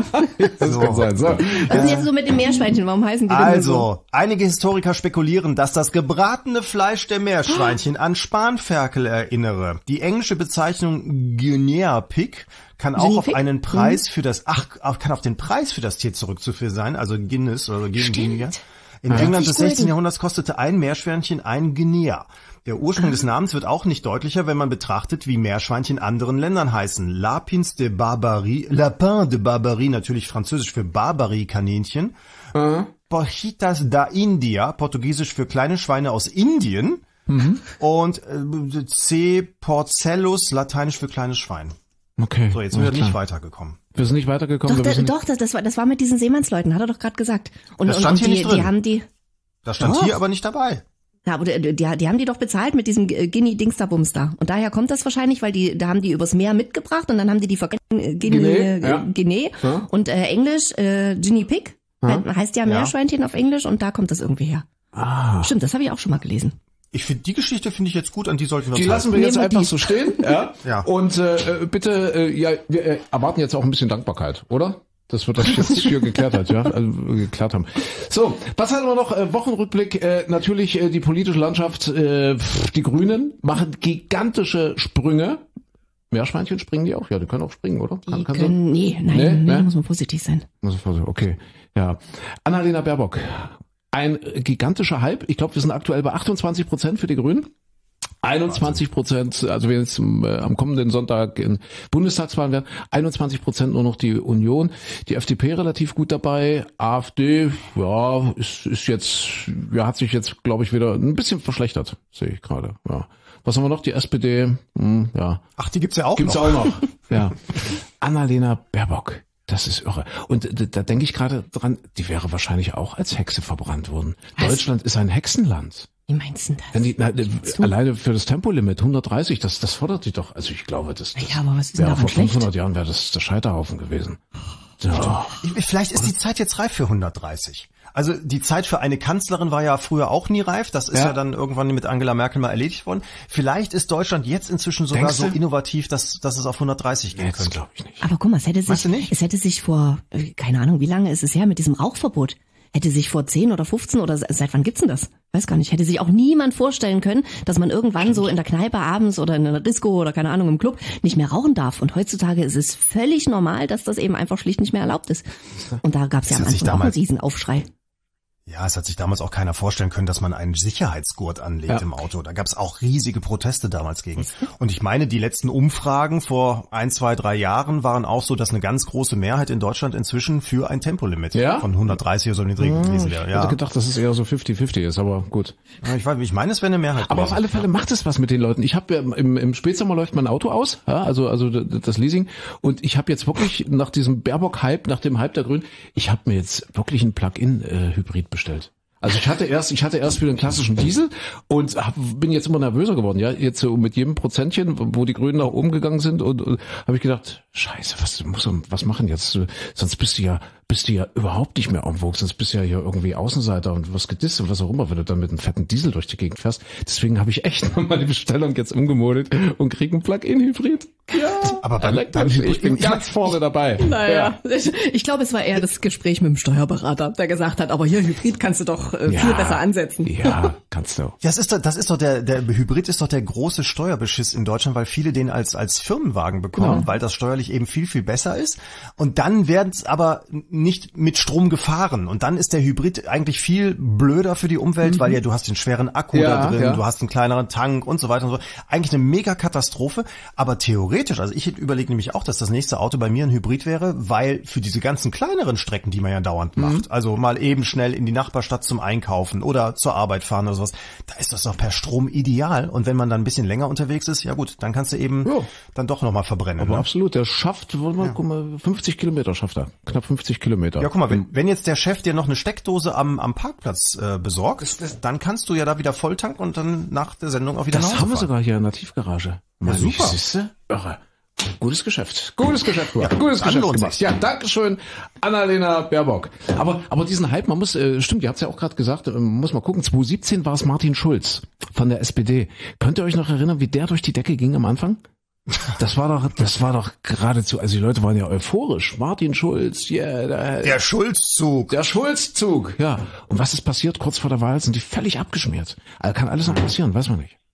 das so. kann sein. So. Was ist jetzt so mit den Meerschweinchen? Warum heißen die denn Also, so? einige Historiker spekulieren, dass das gebratene Fleisch der Meerschweinchen an Spanferkel erinnere. Die englische Bezeichnung Guinea Pig kann auch Guinea auf Pig? einen Preis für das, ach, kann auf den Preis für das Tier zurückzuführen sein, also Guinness oder Guinea. In ja. England des sechzehnten. Jahrhunderts kostete ein Meerschweinchen ein Guinea. Der Ursprung ah. des Namens wird auch nicht deutlicher, wenn man betrachtet, wie Meerschweinchen in anderen Ländern heißen. Lapins de Barbarie, Lapin de Barbarie, natürlich französisch für Barbarie-Kaninchen. Mhm. Porcitas da India, portugiesisch für kleine Schweine aus Indien. Mhm. Und äh, C. porcellus, lateinisch für kleines Schwein. Okay. So, jetzt sind wir nicht weitergekommen. Wir sind nicht weitergekommen. Doch, wir da, doch das, das, war, das war mit diesen Seemannsleuten, hat er doch gerade gesagt. Und, das und, stand und hier die, nicht drin. die haben die. Das stand doch. hier aber nicht dabei. Ja, aber die, die, die haben die doch bezahlt mit diesem Guinea-Dings-da-Bums da. Und daher kommt das wahrscheinlich, weil die, da haben die übers Meer mitgebracht und dann haben die die vergessen, äh, Guinea, Guinea, ja. Guinea. Ja. Und äh, Englisch, äh, Guinea Pig, ja. heißt ja Meerschweinchen ja. auf Englisch und da kommt das irgendwie her. Ah. Stimmt, das habe ich auch schon mal gelesen. Ich finde, die Geschichte finde ich jetzt gut, an die sollten wir uns Die lassen wir jetzt einfach die. so stehen. Ja. ja. Und äh, bitte, äh, ja, wir äh, erwarten jetzt auch ein bisschen Dankbarkeit, oder? Das wird das jetzt hier geklärt hat, ja, also geklärt haben. So, was hatten wir noch? Äh, Wochenrückblick. Äh, natürlich äh, die politische Landschaft. Äh, die Grünen machen gigantische Sprünge. Meerschweinchen springen die auch? Ja, die können auch springen, oder? Kann, die kann können, nee, nein, nee, nee, muss man vorsichtig sein. Muss man vorsichtig, okay, ja. Annalena Baerbock. Ein gigantischer Hype. Ich glaube, wir sind aktuell bei achtundzwanzig Prozent für die Grünen. einundzwanzig Prozent, also wir jetzt äh, am kommenden Sonntag in Bundestagswahlen werden, einundzwanzig Prozent nur noch die Union. Die F D P relativ gut dabei. AfD, ja, ist, ist jetzt, ja, hat sich jetzt, glaube ich, wieder ein bisschen verschlechtert, sehe ich gerade, ja. Was haben wir noch? Die S P D, hm, ja. Ach, die gibt's ja auch gibt's noch. Gibt's auch noch, ja. Annalena Baerbock. Das ist irre. Und da, da denke ich gerade dran, die wäre wahrscheinlich auch als Hexe verbrannt worden. Was? Deutschland ist ein Hexenland. Wie meinst du das? Wenn die, na, alleine für das Tempolimit hundertdreißig, das, das fordert die doch. Also ich glaube, das, das ja, aber was ist wäre vor schlecht? fünfhundert Jahren wäre das der Scheiterhaufen gewesen. Ja. Vielleicht ist die Zeit jetzt reif für hundertdreißig. Also die Zeit für eine Kanzlerin war ja früher auch nie reif. Das ist ja, ja dann irgendwann mit Angela Merkel mal erledigt worden. Vielleicht ist Deutschland jetzt inzwischen sogar so innovativ, dass, dass es auf hundertdreißig gehen jetzt könnte. Glaube ich nicht. Aber guck mal, es hätte sich, es hätte sich vor, keine Ahnung, wie lange ist es her mit diesem Rauchverbot? Hätte sich vor zehn oder fünfzehn oder seit wann gibt's denn das? Weiß gar nicht. Hätte sich auch niemand vorstellen können, dass man irgendwann so in der Kneipe abends oder in einer Disco oder keine Ahnung im Club nicht mehr rauchen darf. Und heutzutage ist es völlig normal, dass das eben einfach schlicht nicht mehr erlaubt ist. Und da gab's ja am Anfang auch einen Riesenaufschrei. Ja, es hat sich damals auch keiner vorstellen können, dass man einen Sicherheitsgurt anlegt ja. im Auto. Da gab es auch riesige Proteste damals gegen. Und ich meine, die letzten Umfragen vor ein, zwei, drei Jahren waren auch so, dass eine ganz große Mehrheit in Deutschland inzwischen für ein Tempolimit ja? von hundertdreißig oder so niedrig ja, gewesen wäre. Ja. Ich hätte gedacht, dass es eher so fünfzig fünfzig ist, aber gut. Ja, ich, weiß, ich meine, es wäre eine Mehrheit. Aber gewesen. auf alle Fälle ja. macht es was mit den Leuten. Ich habe ja im, im Spätsommer läuft mein Auto aus, ja, also also das Leasing. Und ich habe jetzt wirklich nach diesem Baerbock-Hype, nach dem Hype der Grünen, ich habe mir jetzt wirklich ein Plug-in-Hybrid bestellt. Also ich hatte erst, ich hatte erst für den klassischen Diesel und hab, bin jetzt immer nervöser geworden, ja. Jetzt so mit jedem Prozentchen, wo die Grünen nach oben gegangen sind und, und habe ich gedacht, Scheiße, was muss was machen jetzt? Sonst bist du ja, bist du ja überhaupt nicht mehr en vogue, sonst bist du ja hier irgendwie Außenseiter und was gedisst und was auch immer, wenn du dann mit einem fetten Diesel durch die Gegend fährst. Deswegen habe ich echt nochmal die Bestellung jetzt umgemodelt und kriege einen Plug-in-Hybrid. Ja, aber beim, beim ich bin ganz vorne dabei. Naja, ja. ich, ich glaube, es war eher das Gespräch mit dem Steuerberater, der gesagt hat, aber hier Hybrid kannst du doch äh, ja, viel besser ansetzen. Ja, kannst du. Ja, das ist doch, das ist doch der, der Hybrid ist doch der große Steuerbeschiss in Deutschland, weil viele den als als Firmenwagen bekommen, ja. weil das steuerlich eben viel viel besser ist. Und dann werden es aber nicht mit Strom gefahren. Und dann ist der Hybrid eigentlich viel blöder für die Umwelt, mhm. weil ja du hast den schweren Akku ja, da drin, ja. du hast einen kleineren Tank und so weiter und so. Eigentlich eine mega Katastrophe, aber theoretisch, also ich überlege nämlich auch, dass das nächste Auto bei mir ein Hybrid wäre, weil für diese ganzen kleineren Strecken, die man ja dauernd macht, mhm. also mal eben schnell in die Nachbarstadt zum Einkaufen oder zur Arbeit fahren oder sowas, da ist das doch per Strom ideal. Und wenn man dann ein bisschen länger unterwegs ist, ja gut, dann kannst du eben ja. dann doch nochmal verbrennen. Aber ne? absolut, der schafft, wollen wir, ja. guck mal, fünfzig Kilometer schafft er. Knapp fünfzig Kilometer. Ja, guck mal, wenn, wenn jetzt der Chef dir noch eine Steckdose am, am Parkplatz äh, besorgt, das, das, dann kannst du ja da wieder voll tanken und dann nach der Sendung auch wieder nach Das Hause haben wir fahren. sogar hier in der Tiefgarage. Ja, super. Siehste? Irre. Gutes Geschäft. Gutes Geschäft gemacht. Ja, Gutes Geschäft gemacht. Sich. Ja, dankeschön, Annalena Baerbock. Aber, aber diesen Hype, man muss, äh, stimmt, ihr habt es ja auch gerade gesagt, man muss mal gucken, zwanzig siebzehn war es Martin Schulz von der S P D. Könnt ihr euch noch erinnern, wie der durch die Decke ging am Anfang? Das war doch, das war doch geradezu, also die Leute waren ja euphorisch. Martin Schulz, yeah, der, der Schulzzug. Der Schulzzug, ja. Und was ist passiert? Kurz vor der Wahl sind die völlig abgeschmiert. Also kann alles noch passieren, weiß man nicht.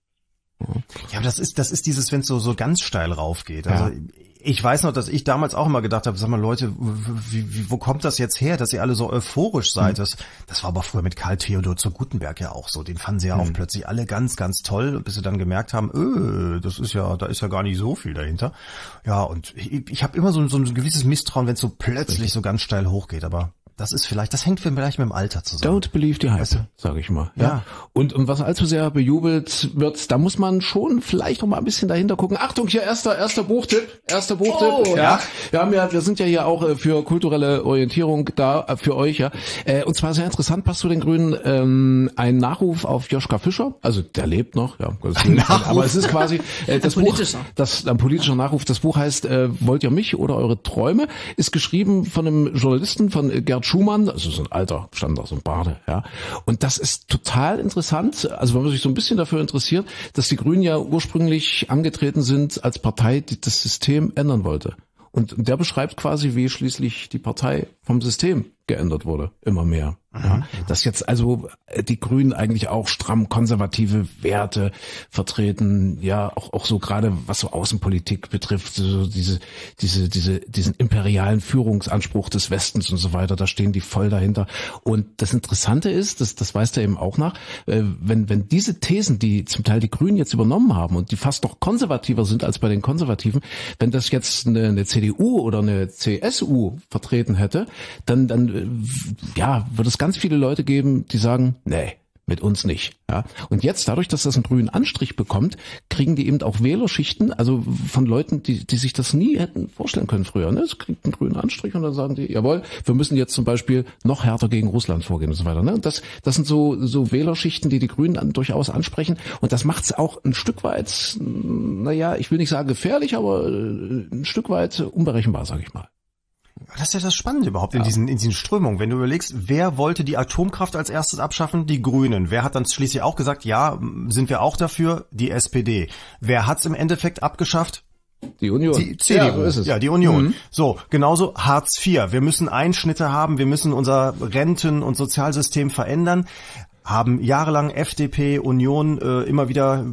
Ja, aber das ist, das ist dieses, wenn es so, so ganz steil raufgeht. Also, ja. Ich weiß noch, dass ich damals auch immer gedacht habe, sag mal Leute, wie, wie, wo kommt das jetzt her, dass ihr alle so euphorisch seid? Das, das war aber früher mit Karl Theodor zu Gutenberg ja auch so. Den fanden sie ja auch mhm. plötzlich alle ganz, ganz toll, bis sie dann gemerkt haben, öh, das ist ja, da ist ja gar nicht so viel dahinter. Ja, und ich, ich habe immer so, so ein gewisses Misstrauen, wenn es so plötzlich so ganz steil hochgeht, aber das ist vielleicht, das hängt vielleicht mit dem Alter zusammen. Don't believe the hype, weißt du? Sage ich mal. Ja. ja. Und, und was allzu sehr bejubelt wird, da muss man schon vielleicht noch mal ein bisschen dahinter gucken. Achtung, hier erster, erster Buchtipp, erster Buchtipp. Oh, ja. ja. Wir haben ja, wir sind ja hier auch für kulturelle Orientierung da, für euch, ja. Und zwar sehr interessant, passt zu den Grünen, ähm, ein Nachruf auf Joschka Fischer. Also, der lebt noch, ja. Aber es ist quasi, äh, das ein Buch, das, ein politischer Nachruf. Das Buch heißt, äh, Wollt ihr mich oder eure Träume? Ist geschrieben von einem Journalisten, von Gerd Schumann, also so ein alter, stand da so ein Bade, ja. Und das ist total interessant, also wenn man sich so ein bisschen dafür interessiert, dass die Grünen ja ursprünglich angetreten sind als Partei, die das System ändern wollte. Und der beschreibt quasi, wie schließlich die Partei vom System geändert wurde, immer mehr. Ja, dass jetzt also die Grünen eigentlich auch stramm konservative Werte vertreten, ja, auch auch so gerade was so Außenpolitik betrifft, so diese diese diese diesen imperialen Führungsanspruch des Westens und so weiter, da stehen die voll dahinter. Und das Interessante ist, das das weiß der eben auch nach, wenn wenn diese Thesen, die zum Teil die Grünen jetzt übernommen haben und die fast noch konservativer sind als bei den Konservativen, wenn das jetzt eine, eine C D U oder eine C S U vertreten hätte, dann dann ja, würde es ganz viele Leute geben, die sagen, nee, mit uns nicht. Ja. Und jetzt, dadurch, dass das einen grünen Anstrich bekommt, kriegen die eben auch Wählerschichten, also von Leuten, die die sich das nie hätten vorstellen können früher. Ne? Es kriegt einen grünen Anstrich und dann sagen die, jawohl, wir müssen jetzt zum Beispiel noch härter gegen Russland vorgehen und so weiter. Ne? Und das, das sind so so Wählerschichten, die die Grünen an, durchaus ansprechen. Und das macht es auch ein Stück weit, naja, ich will nicht sagen gefährlich, aber ein Stück weit unberechenbar, sage ich mal. Das ist ja das Spannende überhaupt in ja. diesen in diesen Strömungen. Wenn du überlegst, wer wollte die Atomkraft als erstes abschaffen? Die Grünen. Wer hat dann schließlich auch gesagt, ja, sind wir auch dafür? Die S P D. Wer hat's im Endeffekt abgeschafft? Die Union. Die C D U. Ja, so ist es. Ja, die Union. Mhm. So, genauso Hartz vier. Wir müssen Einschnitte haben, wir müssen unser Renten- und Sozialsystem verändern. Haben jahrelang F D P, Union äh, immer wieder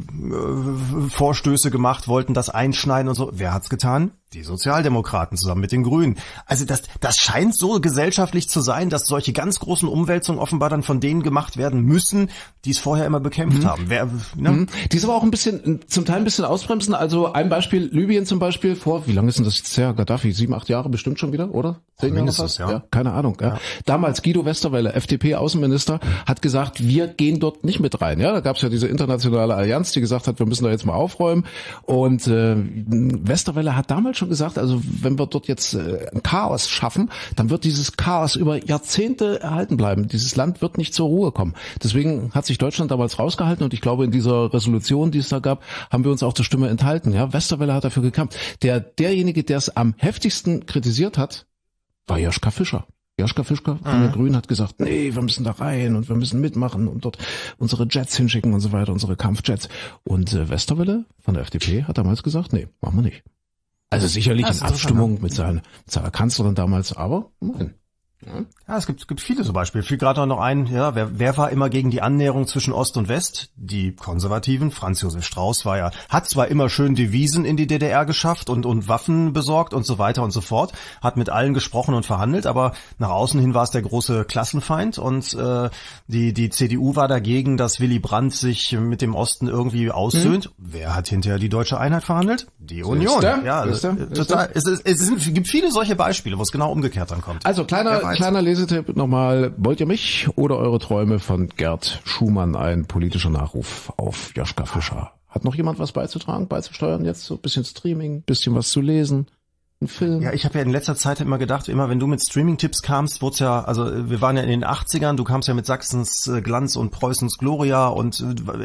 äh, Vorstöße gemacht, wollten das einschneiden und so. Wer hat's getan? Die Sozialdemokraten zusammen mit den Grünen. Also das, das scheint so gesellschaftlich zu sein, dass solche ganz großen Umwälzungen offenbar dann von denen gemacht werden müssen, die es vorher immer bekämpft mhm. haben. Wer, ne? mhm. Die ist aber auch ein bisschen, zum Teil ein bisschen ausbremsen. Also ein Beispiel, Libyen zum Beispiel, vor, wie lange ist denn das jetzt her? Gaddafi, sieben, acht Jahre bestimmt schon wieder, oder? Zehn Jahre fast? Ja. ja. Keine Ahnung. Ja. Ja. Damals Guido Westerwelle, F D P-Außenminister, hat gesagt, wir gehen dort nicht mit rein. Ja, da gab es ja diese internationale Allianz, die gesagt hat, wir müssen da jetzt mal aufräumen. Und äh, Westerwelle hat damals schon gesagt, also wenn wir dort jetzt äh, ein Chaos schaffen, dann wird dieses Chaos über Jahrzehnte erhalten bleiben. Dieses Land wird nicht zur Ruhe kommen. Deswegen hat sich Deutschland damals rausgehalten und ich glaube, in dieser Resolution, die es da gab, haben wir uns auch der Stimme enthalten. Ja, Westerwelle hat dafür gekämpft. Der derjenige, der es am heftigsten kritisiert hat, war Joschka Fischer. Joschka Fischer von den Grünen hat gesagt, nee, wir müssen da rein und wir müssen mitmachen und dort unsere Jets hinschicken und so weiter, unsere Kampfjets. Und äh, Westerwelle von der F D P hat damals gesagt, nee, machen wir nicht. Also sicherlich in Abstimmung mit seiner, mit seiner Kanzlerin damals, aber nein. Ja, ja es gibt, es gibt viele so Beispiele. Fiel gerade noch ein, ja, wer, wer war immer gegen die Annäherung zwischen Ost und West? Die Konservativen. Franz Josef Strauß war ja, hat zwar immer schön Devisen in die D D R geschafft und, und Waffen besorgt und so weiter und so fort, hat mit allen gesprochen und verhandelt, aber nach außen hin war es der große Klassenfeind und äh, die, die C D U war dagegen, dass Willy Brandt sich mit dem Osten irgendwie aussöhnt. Hm. Wer hat hinterher die deutsche Einheit verhandelt? Die Union. Ja, also, total. Es, es, es, sind, es gibt viele solche Beispiele, wo es genau umgekehrt dann kommt. Also kleiner Kleiner Lesetipp nochmal. Wollt ihr mich oder eure Träume von Gerd Schumann, ein politischer Nachruf auf Joschka Fischer. Hat noch jemand was beizutragen, beizusteuern jetzt? So ein bisschen Streaming, bisschen was zu lesen? ein Film. Ja, ich habe ja in letzter Zeit immer gedacht, immer wenn du mit Streaming-Tipps kamst, wurde ja, also wir waren ja in den achtzigern, du kamst ja mit Sachsens Glanz und Preußens Gloria und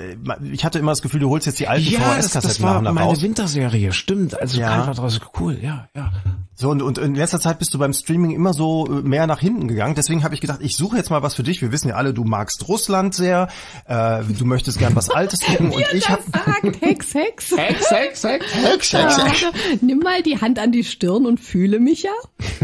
ich hatte immer das Gefühl, du holst jetzt die alten ja, V H S-Kassetten das, das war meine raus. Winterserie, stimmt. Also ja. draus, cool, ja, ja. So, und, und in letzter Zeit bist du beim Streaming immer so mehr nach hinten gegangen. Deswegen habe ich gedacht, ich suche jetzt mal was für dich. Wir wissen ja alle, du magst Russland sehr, äh, du möchtest gern was Altes gucken. Und ich habe sagt Hex, Hex. Hex, Hex, Hex. Hex, Hex, Hex. Ja, nimm mal die Hand an die Stirn und fühle mich ja.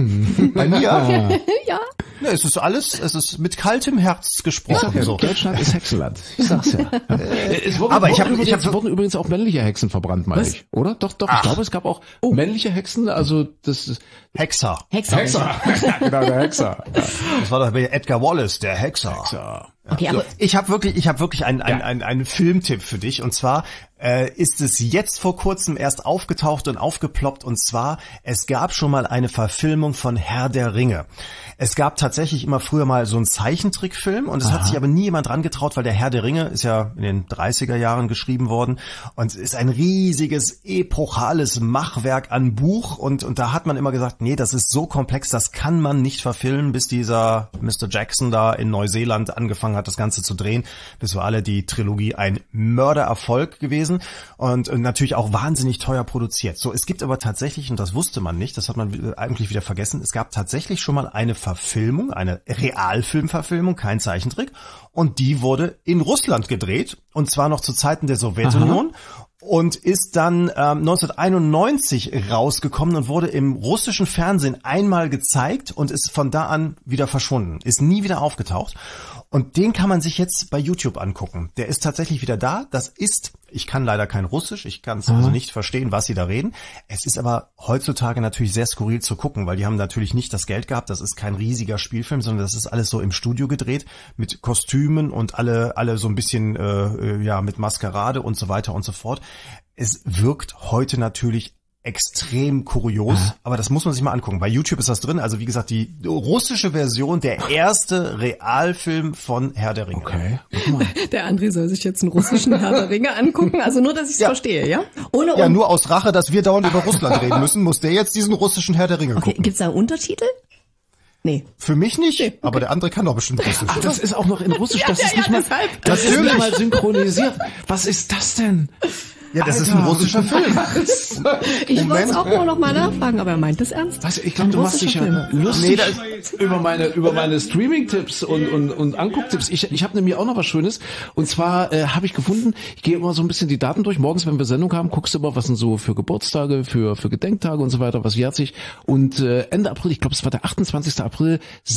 Bei mir? Ja. Ja, es ist alles, es ist mit kaltem Herz gesprochen. Ja, so. Deutschland ist Hexenland. Ich sag's ja. Äh, es wurden, aber ich habe, übrigens, ich hab, wurden übrigens auch männliche Hexen verbrannt, meine ich, oder? Doch, doch. Ach. Ich glaube, es gab auch oh. männliche Hexen. Also das ist Hexer. Hexer. Hexer. Genau, der Hexer. Ja. Das war doch bei Edgar Wallace, der Hexer. Hexer. Okay, aber ich habe wirklich, ich habe wirklich einen, einen, ja. einen, einen Filmtipp für dich. Und zwar äh, ist es jetzt vor kurzem erst aufgetaucht und aufgeploppt. Und zwar, es gab schon mal eine Verfilmung von Herr der Ringe. Es gab tatsächlich immer früher mal so einen Zeichentrickfilm und es Aha. hat sich aber nie jemand dran getraut, weil der Herr der Ringe ist ja in den dreißiger Jahren geschrieben worden und ist ein riesiges, epochales Machwerk an Buch und, und da hat man immer gesagt, nee, das ist so komplex, das kann man nicht verfilmen, bis dieser Mister Jackson da in Neuseeland angefangen hat, das Ganze zu drehen. Das war alle die Trilogie ein Mördererfolg gewesen und, und natürlich auch wahnsinnig teuer produziert. So, es gibt aber tatsächlich, und das wusste man nicht, das hat man eigentlich wieder vergessen, es gab tatsächlich schon mal eine Verfilmung, eine Realfilmverfilmung, kein Zeichentrick. Und die wurde in Russland gedreht. Und zwar noch zu Zeiten der Sowjetunion. Aha. Und ist dann ähm, neunzehnhunderteinundneunzig rausgekommen und wurde im russischen Fernsehen einmal gezeigt und ist von da an wieder verschwunden. Ist nie wieder aufgetaucht. Und den kann man sich jetzt bei YouTube angucken. Der ist tatsächlich wieder da. Das ist, ich kann leider kein Russisch, ich kann es also nicht verstehen, was sie da reden. Es ist aber heutzutage natürlich sehr skurril zu gucken, weil die haben natürlich nicht das Geld gehabt. Das ist kein riesiger Spielfilm, sondern das ist alles so im Studio gedreht mit Kostümen und alle alle so ein bisschen äh, ja mit Maskerade und so weiter und so fort. Es wirkt heute natürlich extrem kurios, ja. aber das muss man sich mal angucken. Bei YouTube ist das drin. Also wie gesagt, die russische Version, der erste Realfilm von Herr der Ringe. Okay. Der André soll sich jetzt einen russischen Herr der Ringe angucken. Also nur, dass ich es ja. verstehe, ja? Ohne ja, nur aus Rache, dass wir dauernd über Russland reden müssen, muss der jetzt diesen russischen Herr der Ringe okay. gucken. Gibt's da einen Untertitel? Nee. Für mich nicht, nee, okay. aber der andere kann doch bestimmt Russisch. Ach, das ist auch noch in Russisch, das ja, ist ja, nicht ja, mal, deshalb. das ist nicht mal synchronisiert. Was ist das denn? Ja, das Alter, ist ein russischer Film. Ich wollte es auch nur noch mal nachfragen, aber er meint das ernst. Weißt du, ich glaube, du machst dich ja lustig nee, über meine über meine Streaming-Tipps und und und Angucktipps. Ich ich habe nämlich auch noch was Schönes und zwar äh, habe ich gefunden, ich gehe immer so ein bisschen die Daten durch. Morgens, wenn wir Sendung haben, guckst du immer, was sind so für Geburtstage, für für Gedenktage und so weiter, was jährt sich. Und äh, Ende April, ich glaube, es war der achtundzwanzigster April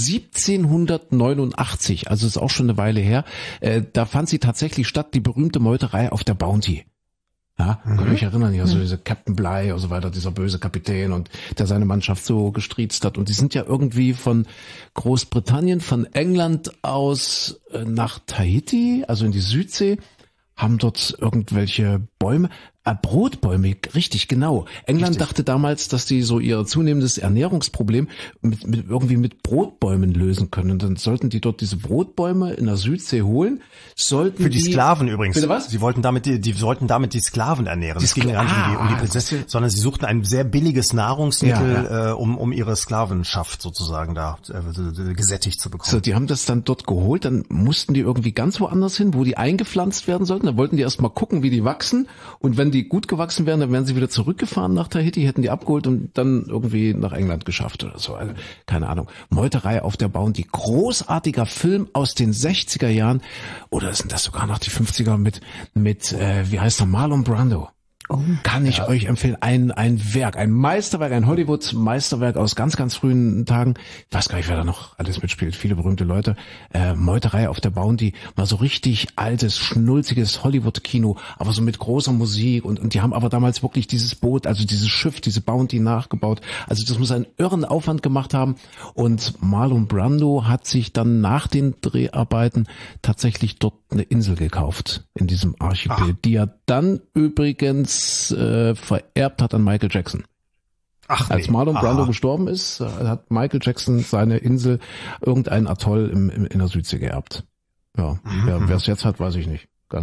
siebzehnhundertneunundachtzig, also ist auch schon eine Weile her. Äh, da fand sie tatsächlich statt, die berühmte Meuterei auf der Bounty. Ja, mhm. kann ich mich erinnern, ja, so diese Captain Bligh und so weiter, dieser böse Kapitän und der seine Mannschaft so gestriezt hat. Und die sind ja irgendwie von Großbritannien, von England aus äh, nach Tahiti, also in die Südsee, haben dort irgendwelche Bäume, äh, Brotbäume, richtig, genau. England richtig. dachte damals, dass die so ihr zunehmendes Ernährungsproblem mit, mit irgendwie mit Brotbäumen lösen können. Und dann sollten die dort diese Brotbäume in der Südsee holen. Sollten Für die, die Sklaven übrigens. Bitte was? Sie wollten damit die, die sollten damit die Sklaven ernähren. Es ging gar nicht um die, um die Prinzessin, sondern sie suchten ein sehr billiges Nahrungsmittel, ja, ja. Äh, um um ihre Sklavenschaft sozusagen da äh, gesättigt zu bekommen. So, die haben das dann dort geholt, dann mussten die irgendwie ganz woanders hin, wo die eingepflanzt werden sollten. Dann wollten die erst mal gucken, wie die wachsen. Und wenn die gut gewachsen wären, dann wären sie wieder zurückgefahren nach Tahiti, hätten die abgeholt und dann irgendwie nach England geschafft oder so. Also, keine Ahnung. Meuterei auf der Bounty. Großartiger Film aus den sechziger Jahren. Oder sind das sogar noch die fünfziger mit, mit äh, wie heißt der, Marlon Brando. Oh, Kann ich ja. euch empfehlen. Ein ein Werk, ein Meisterwerk, ein Hollywood-Meisterwerk aus ganz, ganz frühen Tagen. Ich weiß gar nicht, wer da noch alles mitspielt. Viele berühmte Leute. Äh, Meuterei auf der Bounty. Mal so richtig altes, schnulziges Hollywood-Kino, aber so mit großer Musik. Und, und die haben aber damals wirklich dieses Boot, also dieses Schiff, diese Bounty nachgebaut. Also das muss einen irren Aufwand gemacht haben. Und Marlon Brando hat sich dann nach den Dreharbeiten tatsächlich dort eine Insel gekauft in diesem Archipel, Ach. die er dann übrigens äh, vererbt hat an Michael Jackson. Ach, Als nee. Marlon Brando Aha. gestorben ist, hat Michael Jackson seine Insel, irgendein Atoll im, im, in der Südsee geerbt. Ja, mhm. wer es jetzt hat, weiß ich nicht. Keine Ahnung.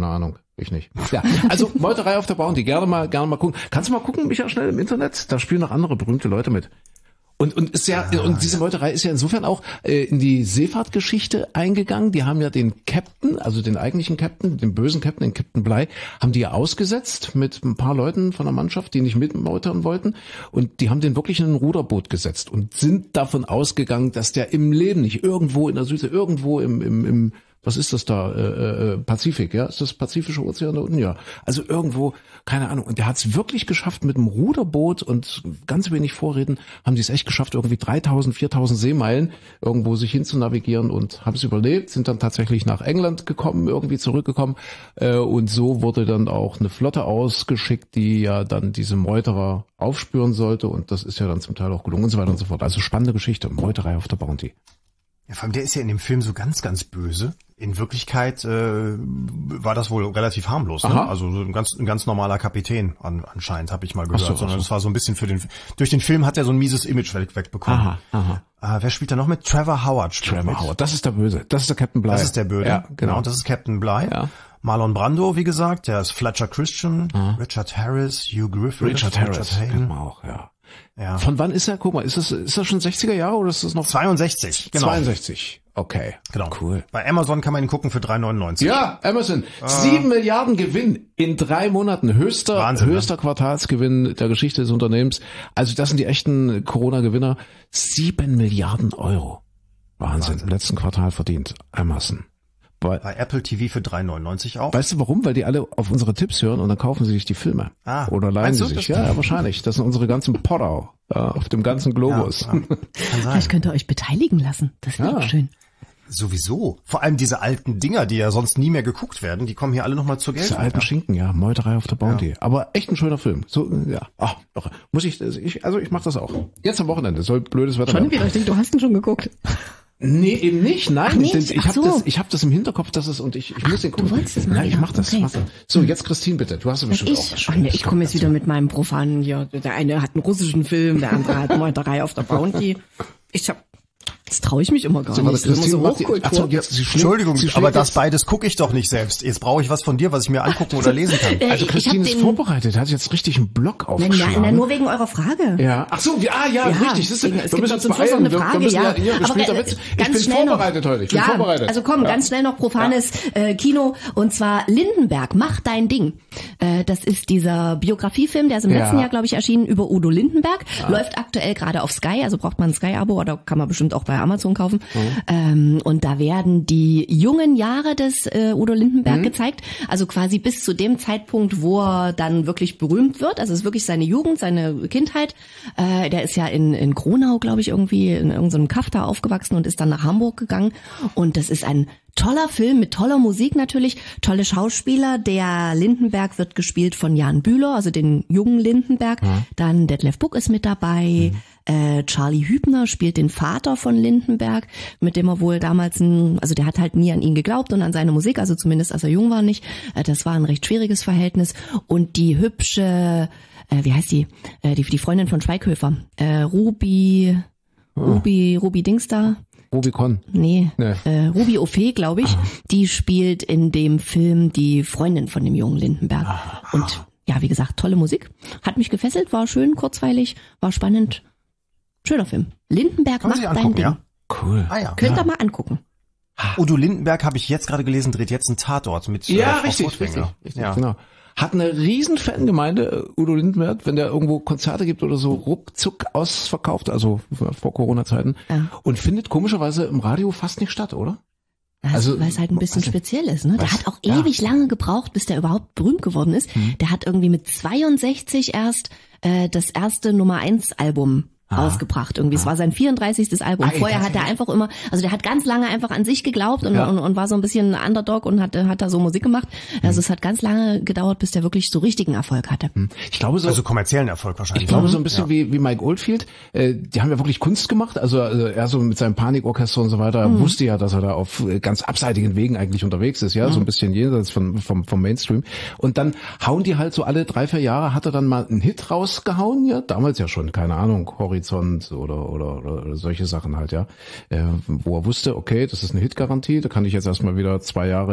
Ich nicht. Ja, also Meuterei auf der Bounty, gerne mal, gerne mal gucken. Kannst du mal gucken, Micha, schnell im Internet? Da spielen noch andere berühmte Leute mit. Und und ist ja ah, und diese Meuterei ist ja insofern auch äh, in die Seefahrtgeschichte eingegangen. Die haben ja den Captain, also den eigentlichen Captain, den bösen Captain, den Captain Bligh, haben die ja ausgesetzt mit ein paar Leuten von der Mannschaft, die nicht mitmeutern wollten. Und die haben den wirklich in ein Ruderboot gesetzt und sind davon ausgegangen, dass der im Leben nicht irgendwo in der Südsee, irgendwo im im im was ist das da? Äh, äh, Pazifik, ja? Ist das Pazifische Ozean da unten? Ja. Also irgendwo, keine Ahnung. Und der hat es wirklich geschafft mit einem Ruderboot und ganz wenig Vorräten, haben die es echt geschafft, irgendwie dreitausend, viertausend Seemeilen irgendwo sich hin zu navigieren und haben es überlebt, sind dann tatsächlich nach England gekommen, irgendwie zurückgekommen. Äh, und so wurde dann auch eine Flotte ausgeschickt, die ja dann diese Meuterer aufspüren sollte. Und das ist ja dann zum Teil auch gelungen und so weiter und so fort. Also spannende Geschichte. Meuterei auf der Bounty. Ja, vor allem der ist ja in dem Film so ganz, ganz böse. In Wirklichkeit äh, war das wohl relativ harmlos, ne? Also so ein ganz, ein ganz normaler Kapitän an, anscheinend, habe ich mal gehört. So, sondern das war so ein bisschen für den. Durch den Film hat er so ein mieses Image weg, wegbekommen. Aha, aha. Äh, wer spielt da noch mit? Trevor Howard spielt Trevor mit. Howard, das ist der Böse. Das ist der Captain Bligh. Das ist der Böse. Ja, genau. genau. Das ist Captain Bligh. Ja. Marlon Brando, wie gesagt, der ist Fletcher Christian, aha. Richard Harris, Hugh Griffith, Richard Harris, Richard kennt man auch, ja. Ja. Von wann ist er? Guck mal, ist das, ist das schon sechziger Jahre oder ist das noch? zweiundsechzig, genau. zweiundsechzig, okay. Genau. Cool. Bei Amazon kann man ihn gucken für drei neunundneunzig. Ja, Amazon. Äh. Sieben Milliarden Gewinn in drei Monaten. Höchster, Wahnsinn, höchster ne? Quartalsgewinn der Geschichte des Unternehmens. Also das sind die echten Corona-Gewinner. Sieben Milliarden Euro. Wahnsinn. Wahnsinn. Im letzten Quartal verdient Amazon. Bei, bei Apple T V für drei neunundneunzig auch. Weißt du warum? Weil die alle auf unsere Tipps hören und dann kaufen sie sich die Filme. Ah, oder leihen sie sich. Ja, ja, wahrscheinlich. Das sind unsere ganzen Potter ja, auf dem ganzen Globus. Ja, ja. Kann sein. Vielleicht könnt ihr euch beteiligen lassen. Das wäre ja. schön. Sowieso. Vor allem diese alten Dinger, die ja sonst nie mehr geguckt werden, die kommen hier alle nochmal zur Geltung. Diese alten ja. Schinken, ja. Meuterei auf der Bounty. Ja. Aber echt ein schöner Film. So, ja. Ach, doch. Muss ich, ich also ich mach das auch. Jetzt am Wochenende. Soll blödes Wetter werden. Schon wieder. Ich denke, du hast ihn schon geguckt. Nee, eben nicht. Nein, Ach, nicht? ich habe so. das, ich habe das im Hinterkopf, dass es und ich, ich Ach, muss den gucken. Du wolltest das mal. Nein, ich ja. mach das. Okay. Mach das. So, jetzt Christine bitte. Du hast es bestimmt ich, auch. Ach, nee, ich komme jetzt wieder mit meinem profanen hier. Der eine hat einen russischen Film, der andere hat Meuterei auf der Bounty. Ich hab Das traue ich mich immer gar so, nicht. Das ist immer so Hochkultur. Achso, jetzt, Sie Entschuldigung, Sie aber das beides gucke ich doch nicht selbst. Jetzt brauche ich was von dir, was ich mir angucken oder lesen kann. Also Christine ist vorbereitet, hat jetzt richtig einen Blog aufgeschlagen. Nein, nein, nur wegen eurer Frage. Ja. Ach so, ja, ja, ja richtig. Das ist, wegen, wir müssen uns beeilen. Wir, wir müssen ja, ja, aber, äh, ich bin vorbereitet noch, heute. Ich bin ja, vorbereitet. Also komm, ja. ganz schnell noch profanes ja. äh, Kino und zwar Lindenberg, mach dein Ding. Äh, das ist dieser Biografiefilm, der ist im ja. letzten Jahr, glaube ich, erschienen über Udo Lindenberg. Ja. Läuft aktuell gerade auf Sky, also braucht man ein Sky-Abo oder kann man bestimmt auch bei Amazon kaufen. Mhm. Ähm, und da werden die jungen Jahre des äh, Udo Lindenberg mhm. gezeigt, also quasi bis zu dem Zeitpunkt, wo er dann wirklich berühmt wird. Also es ist wirklich seine Jugend, seine Kindheit. Äh, der ist ja in, in Gronau, glaube ich, irgendwie in irgendeinem Kaff da aufgewachsen und ist dann nach Hamburg gegangen. Und das ist ein toller Film mit toller Musik natürlich, tolle Schauspieler. Der Lindenberg wird gespielt von Jan Bühler, also den jungen Lindenberg. Mhm. Dann Detlef Buck ist mit dabei. Mhm. Äh, Charlie Hübner spielt den Vater von Lindenberg, mit dem er wohl damals, ein, also der hat halt nie an ihn geglaubt und an seine Musik, also zumindest als er jung war nicht. Äh, das war ein recht schwieriges Verhältnis. Und die hübsche, äh, wie heißt die? Äh, die, die Freundin von Schweighöfer, äh, Ruby, oh. Ruby, Ruby Dings da. Rubicon. Nee, nee. Äh, Ruby Ophé, glaube ich, ah. die spielt in dem Film die Freundin von dem jungen Lindenberg. Ah. Und ja, wie gesagt, tolle Musik. Hat mich gefesselt, war schön, kurzweilig, war spannend. Schöner Film. Lindenberg macht dein Ding. Ja? Cool. Ah, ja. Könnt ihr ja. mal angucken. Udo Lindenberg, habe ich jetzt gerade gelesen, dreht jetzt einen Tatort mit Ja, äh, richtig, richtig, richtig, ja. genau. Hat eine riesen Fangemeinde, Udo Lindenberg, wenn der irgendwo Konzerte gibt oder so, ruckzuck ausverkauft, also vor Corona-Zeiten. Ja. Und findet komischerweise im Radio fast nicht statt, oder? Also, weil es halt ein bisschen speziell ist, ne? Der hat auch ja. ewig lange gebraucht, bis der überhaupt berühmt geworden ist. Hm. Der hat irgendwie mit zweiundsechzig erst äh, das erste Nummer eins Album Aha. rausgebracht irgendwie. Es war sein vierunddreißigstes Album. Ei, Vorher hat er einfach immer, also der hat ganz lange einfach an sich geglaubt und, ja. und, und war so ein bisschen ein Underdog und hat, hat da so Musik gemacht. Also mhm. es hat ganz lange gedauert, bis der wirklich so richtigen Erfolg hatte. Ich glaube so, also kommerziellen Erfolg wahrscheinlich. Ich glaube so ein bisschen ja. wie, wie Mike Oldfield. Äh, die haben ja wirklich Kunst gemacht. Also, also er so mit seinem Panikorchester und so weiter mhm. wusste ja, dass er da auf ganz abseitigen Wegen eigentlich unterwegs ist, ja, mhm. so ein bisschen jenseits von, vom, vom Mainstream. Und dann hauen die halt so alle drei, vier Jahre, hat er dann mal einen Hit rausgehauen, ja, damals ja schon, keine Ahnung, Horizont oder Oder, oder, oder solche Sachen halt, ja, äh, wo er wusste, okay, das ist eine Hitgarantie, da kann ich jetzt erstmal wieder zwei Jahre im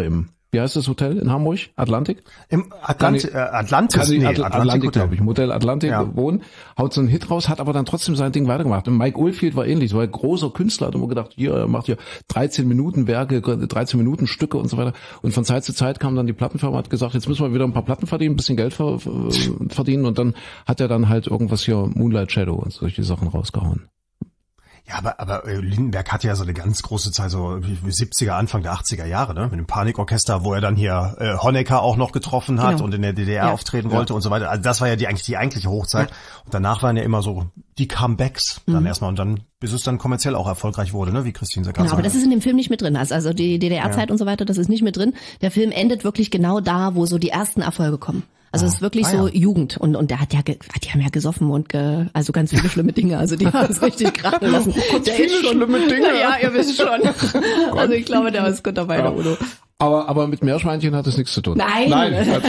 Wie heißt das Hotel in Hamburg? Atlantik? Im Atlant äh, Atlantis, nee, Atl- Atlantik, Atlantik glaube ich. Modell Atlantik ja. wohnen, haut so einen Hit raus, hat aber dann trotzdem sein Ding weitergemacht. Und Mike Oldfield war ähnlich, so ein großer Künstler, hat immer gedacht, hier, er macht hier dreizehn Minuten Werke, dreizehn Minuten Stücke und so weiter. Und von Zeit zu Zeit kam dann die Plattenfirma, hat gesagt, jetzt müssen wir wieder ein paar Platten verdienen, ein bisschen Geld ver- verdienen. Und dann hat er dann halt irgendwas hier, Moonlight Shadow und solche Sachen rausgehauen. Ja, aber, aber Lindenberg hatte ja so eine ganz große Zeit, so siebziger, Anfang der achtziger Jahre, ne? Mit dem Panikorchester, wo er dann hier äh, Honecker auch noch getroffen hat, genau, und in der D D R ja. auftreten wollte, ja, und so weiter. Also das war ja die eigentlich die eigentliche Hochzeit. Ja. Und danach waren ja immer so die Comebacks dann mhm. erstmal und dann, bis es dann kommerziell auch erfolgreich wurde, ne? Wie Christine sagt. Genau, aber das ist in dem Film nicht mit drin. Also, also die D D R-Zeit ja. und so weiter, das ist nicht mit drin. Der Film endet wirklich genau da, wo so die ersten Erfolge kommen. Also es ist wirklich ah, so ja. Jugend und und der hat ja, ge, die haben ja gesoffen und ge, also ganz viele schlimme Dinge. Also die haben es richtig krachen lassen. Oh Gott, der viele ist schon, schlimme Dinge. Ja, ihr wisst schon. Also ich glaube, der ist gut dabei, ja. der Udo. Aber aber mit Meerschweinchen hat es nichts zu tun. Nein. Nein.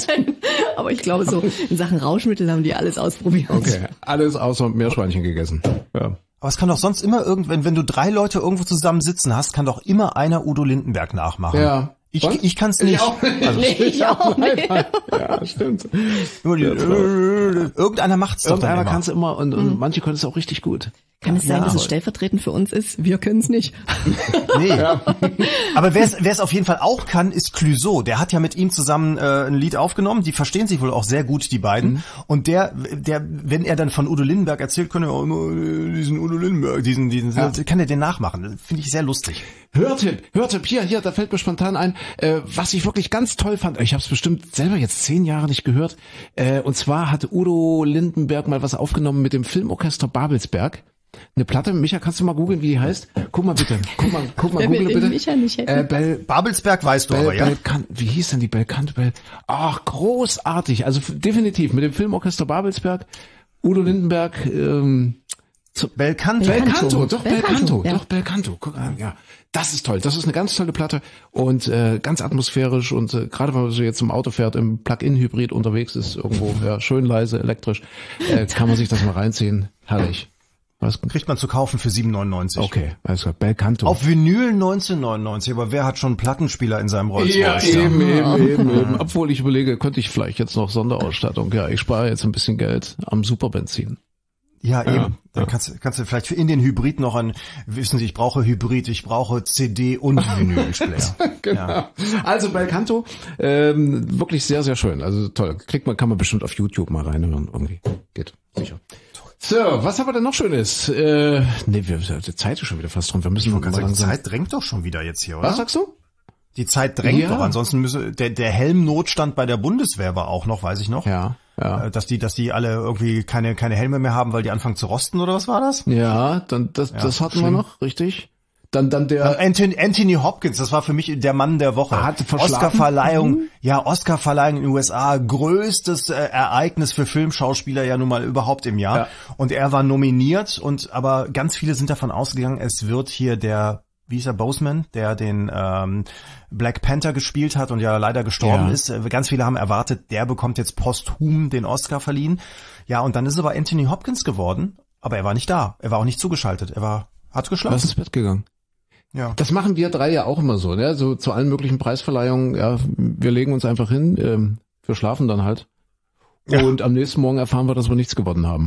Aber ich glaube, so in Sachen Rauschmittel haben die alles ausprobiert. Okay, alles außer Meerschweinchen gegessen. Ja. Aber es kann doch sonst immer irgendwann, wenn du drei Leute irgendwo zusammen sitzen hast, kann doch immer einer Udo Lindenberg nachmachen. Ja. Ich, ich kann es nicht. Ich auch nicht. Also, nee, ich auch nicht. Ja, stimmt. Nur die, äh, irgendeiner macht's doch. Irgendeiner kann es immer und, und mhm. manche können es auch richtig gut. Kann es sein, ja, dass es stellvertretend für uns ist? Wir können es nicht. Nee. Ja. Aber wer es auf jeden Fall auch kann, ist Clouseau. Der hat ja mit ihm zusammen äh, ein Lied aufgenommen. Die verstehen sich wohl auch sehr gut, die beiden. Mhm. Und der, der, wenn er dann von Udo Lindenberg erzählt, kann er auch immer diesen Udo Lindenberg, diesen, diesen, ja. kann er den nachmachen. Das finde ich sehr lustig. Hörtipp, Hörtipp, hier, hier, da fällt mir spontan ein, äh, was ich wirklich ganz toll fand. Ich habe es bestimmt selber jetzt zehn Jahre nicht gehört. Äh, und zwar hatte Udo Lindenberg mal was aufgenommen mit dem Filmorchester Babelsberg. Eine Platte, Micha, kannst du mal googeln, wie die heißt? Guck mal bitte, guck mal, guck mal, google bitte. Micha nicht äh, Bell, Babelsberg weißt du Bell, aber, ja. Belcan- wie hieß denn die Belcanto? Bell? Ach, großartig. Also f- definitiv mit dem Filmorchester Babelsberg, Udo Lindenberg, ähm, zu Belcanto. Belcanto, doch Belcanto, Belcanto, ja. doch Belcanto. Guck an, ja. Das ist toll. Das ist eine ganz tolle Platte und äh, ganz atmosphärisch und äh, gerade wenn man so jetzt im Auto fährt, im Plug-in-Hybrid unterwegs ist, irgendwo, ja, schön leise, elektrisch, äh, kann man sich das mal reinziehen. Herrlich. Was? Kriegt man zu kaufen für sieben neunundneunzig. Okay, also Belcanto. Auf Vinyl neunzehn neunundneunzig, aber wer hat schon einen Plattenspieler in seinem Rolls-Royce? Ja, eben, eben, eben, eben. Obwohl ich überlege, könnte ich vielleicht jetzt noch Sonderausstattung. Ja, ich spare jetzt ein bisschen Geld am Superbenzin. Ja, eben. Ja, Dann ja. kannst, du kannst du vielleicht für in den Hybrid noch ein, wissen Sie, ich brauche Hybrid, ich brauche C D und Vinylspieler. Genau. Ja. Also Belcanto, ähm, wirklich sehr, sehr schön. Also toll. Kriegt man, kann man bestimmt auf YouTube mal reinhören. Irgendwie. Geht. Sicher. So, was haben wir denn noch Schönes? Äh, nee, wir, die Zeit ist schon wieder fast rum. Wir müssen Ich mal sagen, die langsam. Zeit drängt doch schon wieder jetzt hier, oder? Was sagst du? Die Zeit drängt Ja. doch. Ansonsten müsse, der, der Helmnotstand bei der Bundeswehr war auch noch, weiß ich noch. Ja, ja. Äh, Dass die, dass die alle irgendwie keine, keine Helme mehr haben, weil die anfangen zu rosten, oder was war das? Ja, dann, das, Ja, das hatten schlimm. wir noch, richtig. Dann, dann der, Dann Anthony, Anthony Hopkins, das war für mich der Mann der Woche. Hat verschlafen. Oscarverleihung, Mhm. ja, Oscarverleihung in den U S A, größtes äh, Ereignis für Filmschauspieler ja nun mal überhaupt im Jahr. Ja. Und er war nominiert und aber ganz viele sind davon ausgegangen, es wird hier der, wie hieß er, Boseman, der den ähm, Black Panther gespielt hat und ja leider gestorben Ja. ist. Äh, Ganz viele haben erwartet, der bekommt jetzt posthum den Oscar verliehen. Ja, und dann ist es aber Anthony Hopkins geworden, aber er war nicht da. Er war auch nicht zugeschaltet. Er war, hat geschlafen. was ist ins Bett gegangen? Ja. Das machen wir drei ja auch immer so, ne? So zu allen möglichen Preisverleihungen, ja, wir legen uns einfach hin, ähm, wir schlafen dann halt. Ja. Und am nächsten Morgen erfahren wir, dass wir nichts gewonnen haben.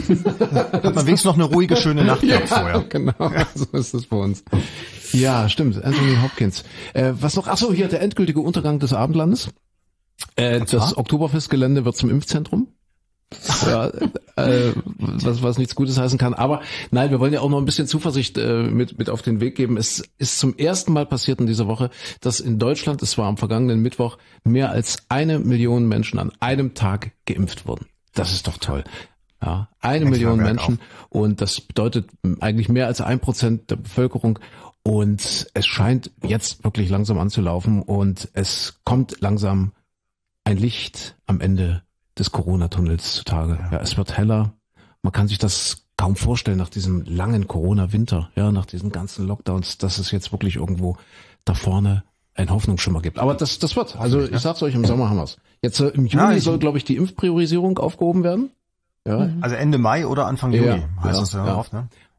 Hat man wenigstens noch eine ruhige, schöne Nacht gehabt vorher. Genau, so ist das bei uns. Ja, stimmt, Anthony Hopkins. Äh, was noch? Ach so, hier der endgültige Untergang des Abendlandes. Äh, das Oktoberfestgelände wird zum Impfzentrum. Ja, äh, was, was nichts Gutes heißen kann. Aber nein, wir wollen ja auch noch ein bisschen Zuversicht äh, mit, mit auf den Weg geben. Es ist zum ersten Mal passiert in dieser Woche, dass in Deutschland, es war am vergangenen Mittwoch, mehr als eine Million Menschen an einem Tag geimpft wurden. Das ist doch toll. Ja, eine Million Menschen. Und das bedeutet eigentlich mehr als ein Prozent der Bevölkerung. Und es scheint jetzt wirklich langsam anzulaufen. Und es kommt langsam ein Licht am Ende des Corona-Tunnels zutage. Ja. Ja, es wird heller. Man kann sich das kaum vorstellen nach diesem langen Corona-Winter, ja, nach diesen ganzen Lockdowns, dass es jetzt wirklich irgendwo da vorne einen Hoffnungsschimmer gibt. Aber das, das wird. Also ich sag's euch, im Sommer haben wir's. Jetzt äh, im Juni ja, soll, glaube ich, die Impfpriorisierung aufgehoben werden. Ja. Also Ende Mai oder Anfang Juni Ja, heißt ja, das ja, ja. oft, ne?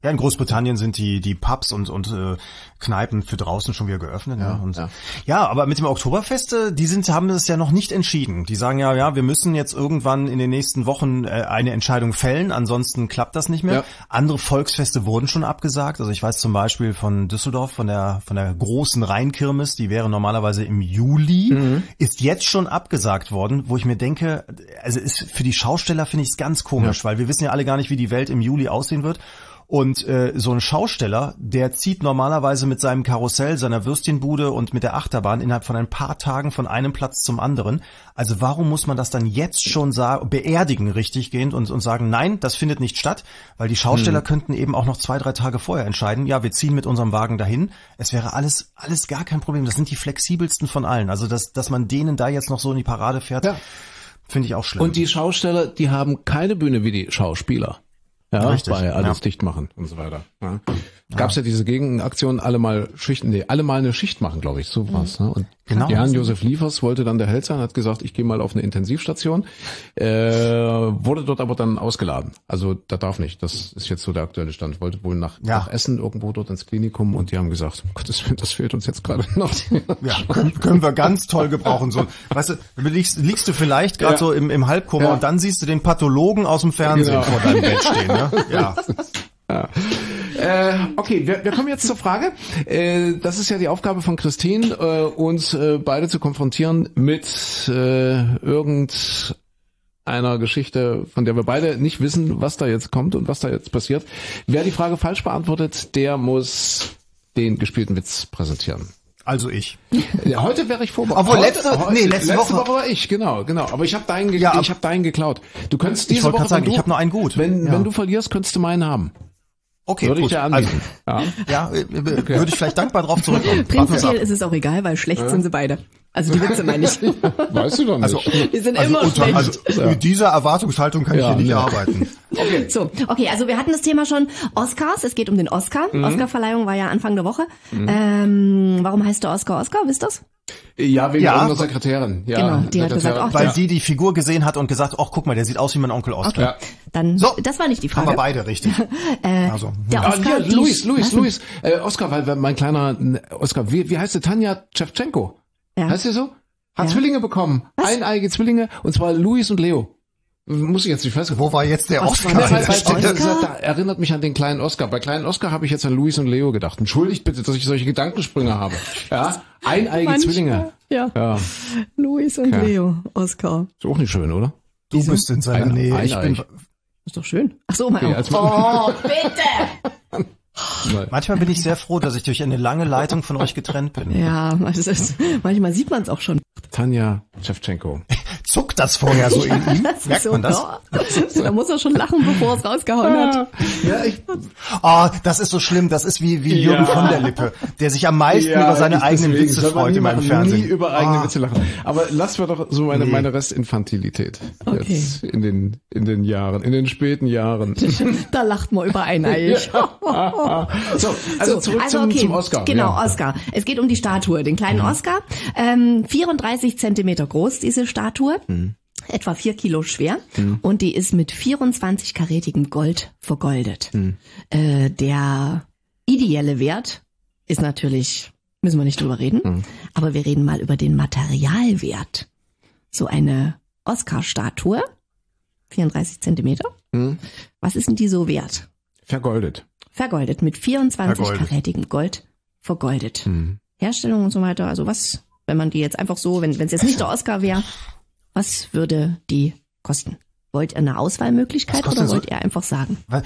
Ja, in Großbritannien sind die die Pubs und und äh, Kneipen für draußen schon wieder geöffnet. Ja, und, ja. ja, aber mit dem Oktoberfest, äh, die sind haben das ja noch nicht entschieden. Die sagen ja, ja, wir müssen jetzt irgendwann in den nächsten Wochen äh, eine Entscheidung fällen, ansonsten klappt das nicht mehr. Ja. Andere Volksfeste wurden schon abgesagt. Also ich weiß zum Beispiel von Düsseldorf, von der von der großen Rheinkirmes, die wäre normalerweise im Juli, mhm. ist jetzt schon abgesagt worden, wo ich mir denke, also ist für die Schausteller finde ich es ganz komisch, ja. weil wir wissen ja alle gar nicht, wie die Welt im Juli aussehen wird. Und äh, so ein Schausteller, der zieht normalerweise mit seinem Karussell, seiner Würstchenbude und mit der Achterbahn innerhalb von ein paar Tagen von einem Platz zum anderen. Also warum muss man das dann jetzt schon sagen, beerdigen richtig gehend und, und sagen, nein, das findet nicht statt? Weil die Schausteller hm. könnten eben auch noch zwei, drei Tage vorher entscheiden, ja, wir ziehen mit unserem Wagen dahin. Es wäre alles alles gar kein Problem. Das sind die flexibelsten von allen. Also dass, dass man denen da jetzt noch so in die Parade fährt, ja. finde ich auch schlimm. Und die Schausteller, die haben keine Bühne wie die Schauspieler. Ja, richtig, bei alles ja. dicht machen und so weiter. Ja. Gab's ja. ja diese Gegenaktion, alle mal Schichten, nee, alle mal eine Schicht machen, glaube ich, so was. Ne? Und genau. Jan-Josef Liefers wollte dann der Held sein, hat gesagt, ich gehe mal auf eine Intensivstation, äh, wurde dort aber dann ausgeladen. Also da darf nicht, das ist jetzt so der aktuelle Stand. Wollte wohl nach, ja. nach Essen irgendwo dort ins Klinikum und die haben gesagt, Gottes Willen, das fehlt uns jetzt gerade noch. Ja, können wir ganz toll gebrauchen. So, weißt du, liegst, liegst du vielleicht gerade ja. so im, im Halbkoma ja. und dann siehst du den Pathologen aus dem Fernsehen genau. vor deinem Bett stehen. Ne? Ja. Ja. Äh, okay, wir, wir kommen jetzt zur Frage. Äh, das ist ja die Aufgabe von Christine, äh, uns äh, beide zu konfrontieren mit äh, irgendeiner Geschichte, von der wir beide nicht wissen, was da jetzt kommt und was da jetzt passiert. Wer die Frage falsch beantwortet, der muss den gespielten Witz präsentieren. Also ich. Ja, heute wäre ich vorbereitet. Obwohl letzte, heute, nee, letzte, letzte Woche. Woche war ich, genau, genau. Aber ich habe deinen, ge- ja, ich habe deinen geklaut. Du könntest diese ich Woche sagen, du, ich habe nur einen gut. Wenn ja. wenn du verlierst, könntest du meinen haben. Okay, würde gut. ich dir anbieten. Also, ja, ja okay. würde ich vielleicht dankbar drauf zurückkommen. Prinzipiell ist es auch egal, weil schlecht ja. sind sie beide. Also die Witze meine ich. Weißt du doch nicht. Also, die sind also immer unter, schlecht. Also ja. mit dieser Erwartungshaltung kann ja, ich hier nicht ja. arbeiten. Okay. So, okay, also wir hatten das Thema schon Oscars. Es geht um den Oscar. Mhm. Oscarverleihung war ja Anfang der Woche. Mhm. Ähm, warum heißt der Oscar Oscar? Wisst ihr das? Ja, wegen ja. unserer Sekretärin. Ja, genau, die hat gesagt, auch weil ja. die die Figur gesehen hat und gesagt, ach guck mal, der sieht aus wie mein Onkel Oscar. Okay. Ja. Dann, so, das war nicht die Frage. Haben wir beide richtig. äh, also, der Oscar, ah, hier, Luis, Luis, Luis, äh, Oscar, weil mein kleiner Oscar, wie, wie heißt sie? Tanja Shevchenko. Ja. Heißt sie so? Hat ja. Zwillinge bekommen. Was? Eineige Zwillinge, und zwar Luis und Leo. Muss ich jetzt nicht feststellen. Wo war jetzt der Oscar? Oscar? Weil, weil, weil, Oscar? Da erinnert mich an den kleinen Oscar. Bei kleinen Oscar habe ich jetzt an Luis und Leo gedacht. Entschuldigt bitte, dass ich solche Gedankensprünge habe. Ja, eineige Manchmal, Zwillinge. Ja. ja. Luis und okay. Leo, Oscar. Ist auch nicht schön, oder? Du Wieso? Bist in seiner Ein, Nähe. Ich bin, ist doch schön. Ach so, mein okay, Oh, bitte! Manchmal bin ich sehr froh, dass ich durch eine lange Leitung von euch getrennt bin. Ja, das ist, manchmal sieht man es auch schon. Tanja Shevchenko. Zuckt das vorher so in ihm? Merkt so man das? Da muss er schon lachen, bevor er es rausgehauen hat. Ja, ich, oh, das ist so schlimm. Das ist wie, wie Jürgen ja. von der Lippe, der sich am meisten ja, über seine eigenen deswegen. Witze freut in meinem Fernsehen. Nie über eigene oh. Witze lachen. Aber lassen wir doch so meine, nee. meine Restinfantilität okay. jetzt in den, in den Jahren, in den späten Jahren. Da lacht man über eineig. Ja. So, also so, zurück also zum, okay. zum Oscar. Genau, ja. Oscar. Es geht um die Statue, den kleinen mhm. Oscar. Ähm, vierunddreißig Zentimeter groß, diese Statue. Mhm. Etwa vier Kilo schwer. Mhm. Und die ist mit vierundzwanzig-karätigem Gold vergoldet. Mhm. Äh, der ideelle Wert ist natürlich, müssen wir nicht drüber reden, mhm. aber wir reden mal über den Materialwert. So eine Oscar-Statue, vierunddreißig Zentimeter. Mhm. Was ist denn die so wert? Vergoldet. Vergoldet, mit vierundzwanzig-karätigem Gold vergoldet. Mhm. Herstellung und so weiter, also was, wenn man die jetzt einfach so, wenn wenn es jetzt nicht der Oscar wäre, was würde die kosten? Wollt ihr eine Auswahlmöglichkeit oder wollt so, ihr einfach sagen? Was,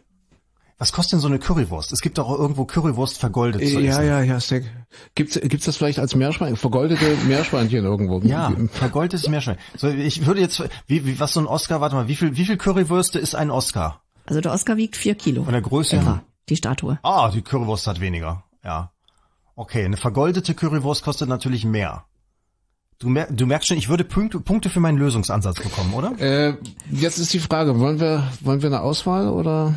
was kostet denn so eine Currywurst? Es gibt doch irgendwo Currywurst vergoldet zu essen. Ja, ja, ja, Steak. Gibt's gibt's das vielleicht als Meerschwein, vergoldete Meerschweinchen irgendwo? Ja, vergoldetes Meerschwein. So, ich würde jetzt, wie, wie was so ein Oscar, warte mal, wie viel wie viel Currywürste ist ein Oscar? Also der Oscar wiegt vier Kilo. Von der Größe her? Die Statue. Ah, die Currywurst hat weniger. Ja. Okay, eine vergoldete Currywurst kostet natürlich mehr. Du, mer- du merkst schon, ich würde Punkte, Punkte für meinen Lösungsansatz bekommen, oder? Äh, jetzt ist die Frage, wollen wir wollen wir eine Auswahl oder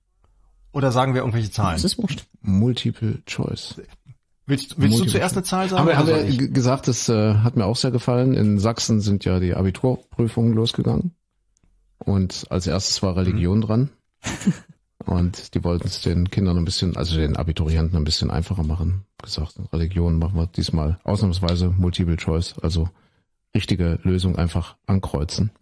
oder sagen wir irgendwelche Zahlen? Das ist wurscht. Multiple Choice. Willst, willst Multiple du zuerst eine Zahl sagen? Aber haben wir g- gesagt, das äh, hat mir auch sehr gefallen. In Sachsen sind ja die Abiturprüfungen losgegangen. Und als erstes war Religion mhm. dran. Und die wollten es den Kindern ein bisschen, also den Abiturienten ein bisschen einfacher machen. Gesagt, Religion machen wir diesmal ausnahmsweise Multiple Choice, also richtige Lösung einfach ankreuzen.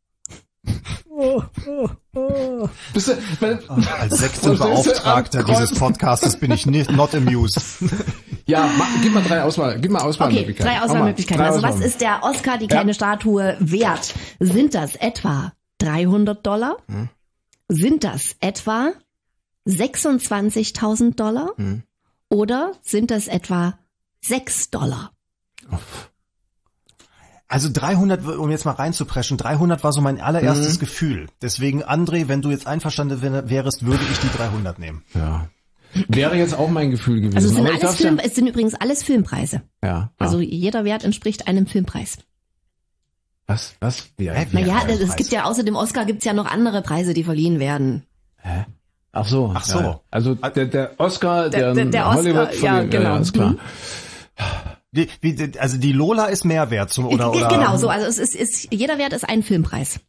Oh, oh, oh. Bist du, weil, als Sektenbeauftragter dieses Podcastes bin ich nicht not amused. Ja, mach, gib mal drei Auswahl, gib mal Auswahlmöglichkeiten. Okay, drei Auswahlmöglichkeiten. Drei also Auswahl. was ist der Oscar, die kleine ja. Statue, wert? Sind das etwa dreihundert Dollar? Hm. Sind das etwa sechsundzwanzigtausend Dollar? Hm. Oder sind das etwa sechs Dollar? Uff. Also dreihundert, um jetzt mal reinzupreschen, dreihundert war so mein allererstes mhm. Gefühl. Deswegen, André, wenn du jetzt einverstanden wärst, würde ich die dreihundert nehmen. Ja. Wäre jetzt auch mein Gefühl gewesen. Also es sind, alles Film, ja es sind übrigens alles Filmpreise. Ja. ja. Also jeder Wert entspricht einem Filmpreis. Was? Was? Ja, naja, es gibt ja außer dem Oscar gibt's ja noch andere Preise, die verliehen werden. Hä? Ach so. Ach so. Ja. Also der, der Oscar, der, der, der Oscar, Hollywood ja, genau. Ja, ist klar. Mhm. Wie, wie, also die Lola ist mehr wert zum, oder, oder? Genau so, also es ist, ist jeder Wert ist ein Filmpreis.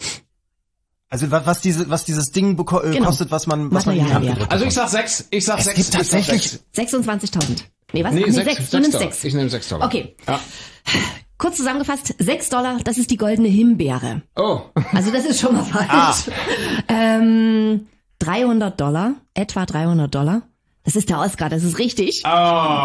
Also was diese was dieses Ding beko- genau. kostet, was man was man in die Hand gedrückt Also ich sag sechs, ich sag es sechs. Gibt tatsächlich sechsundzwanzigtausend. Nee, was? Nee, Ach, nee sechs, sechs. Du nimmst sechs. sechs. Ich nehme sechs Dollar. Okay. Ja. Kurz zusammengefasst, sechs Dollar, das ist die goldene Himbeere. Oh. Also das ist schon mal falsch. Ah. Ähm, dreihundert Dollar, etwa dreihundert Dollar. Das ist der Oscar, das ist richtig. Oh,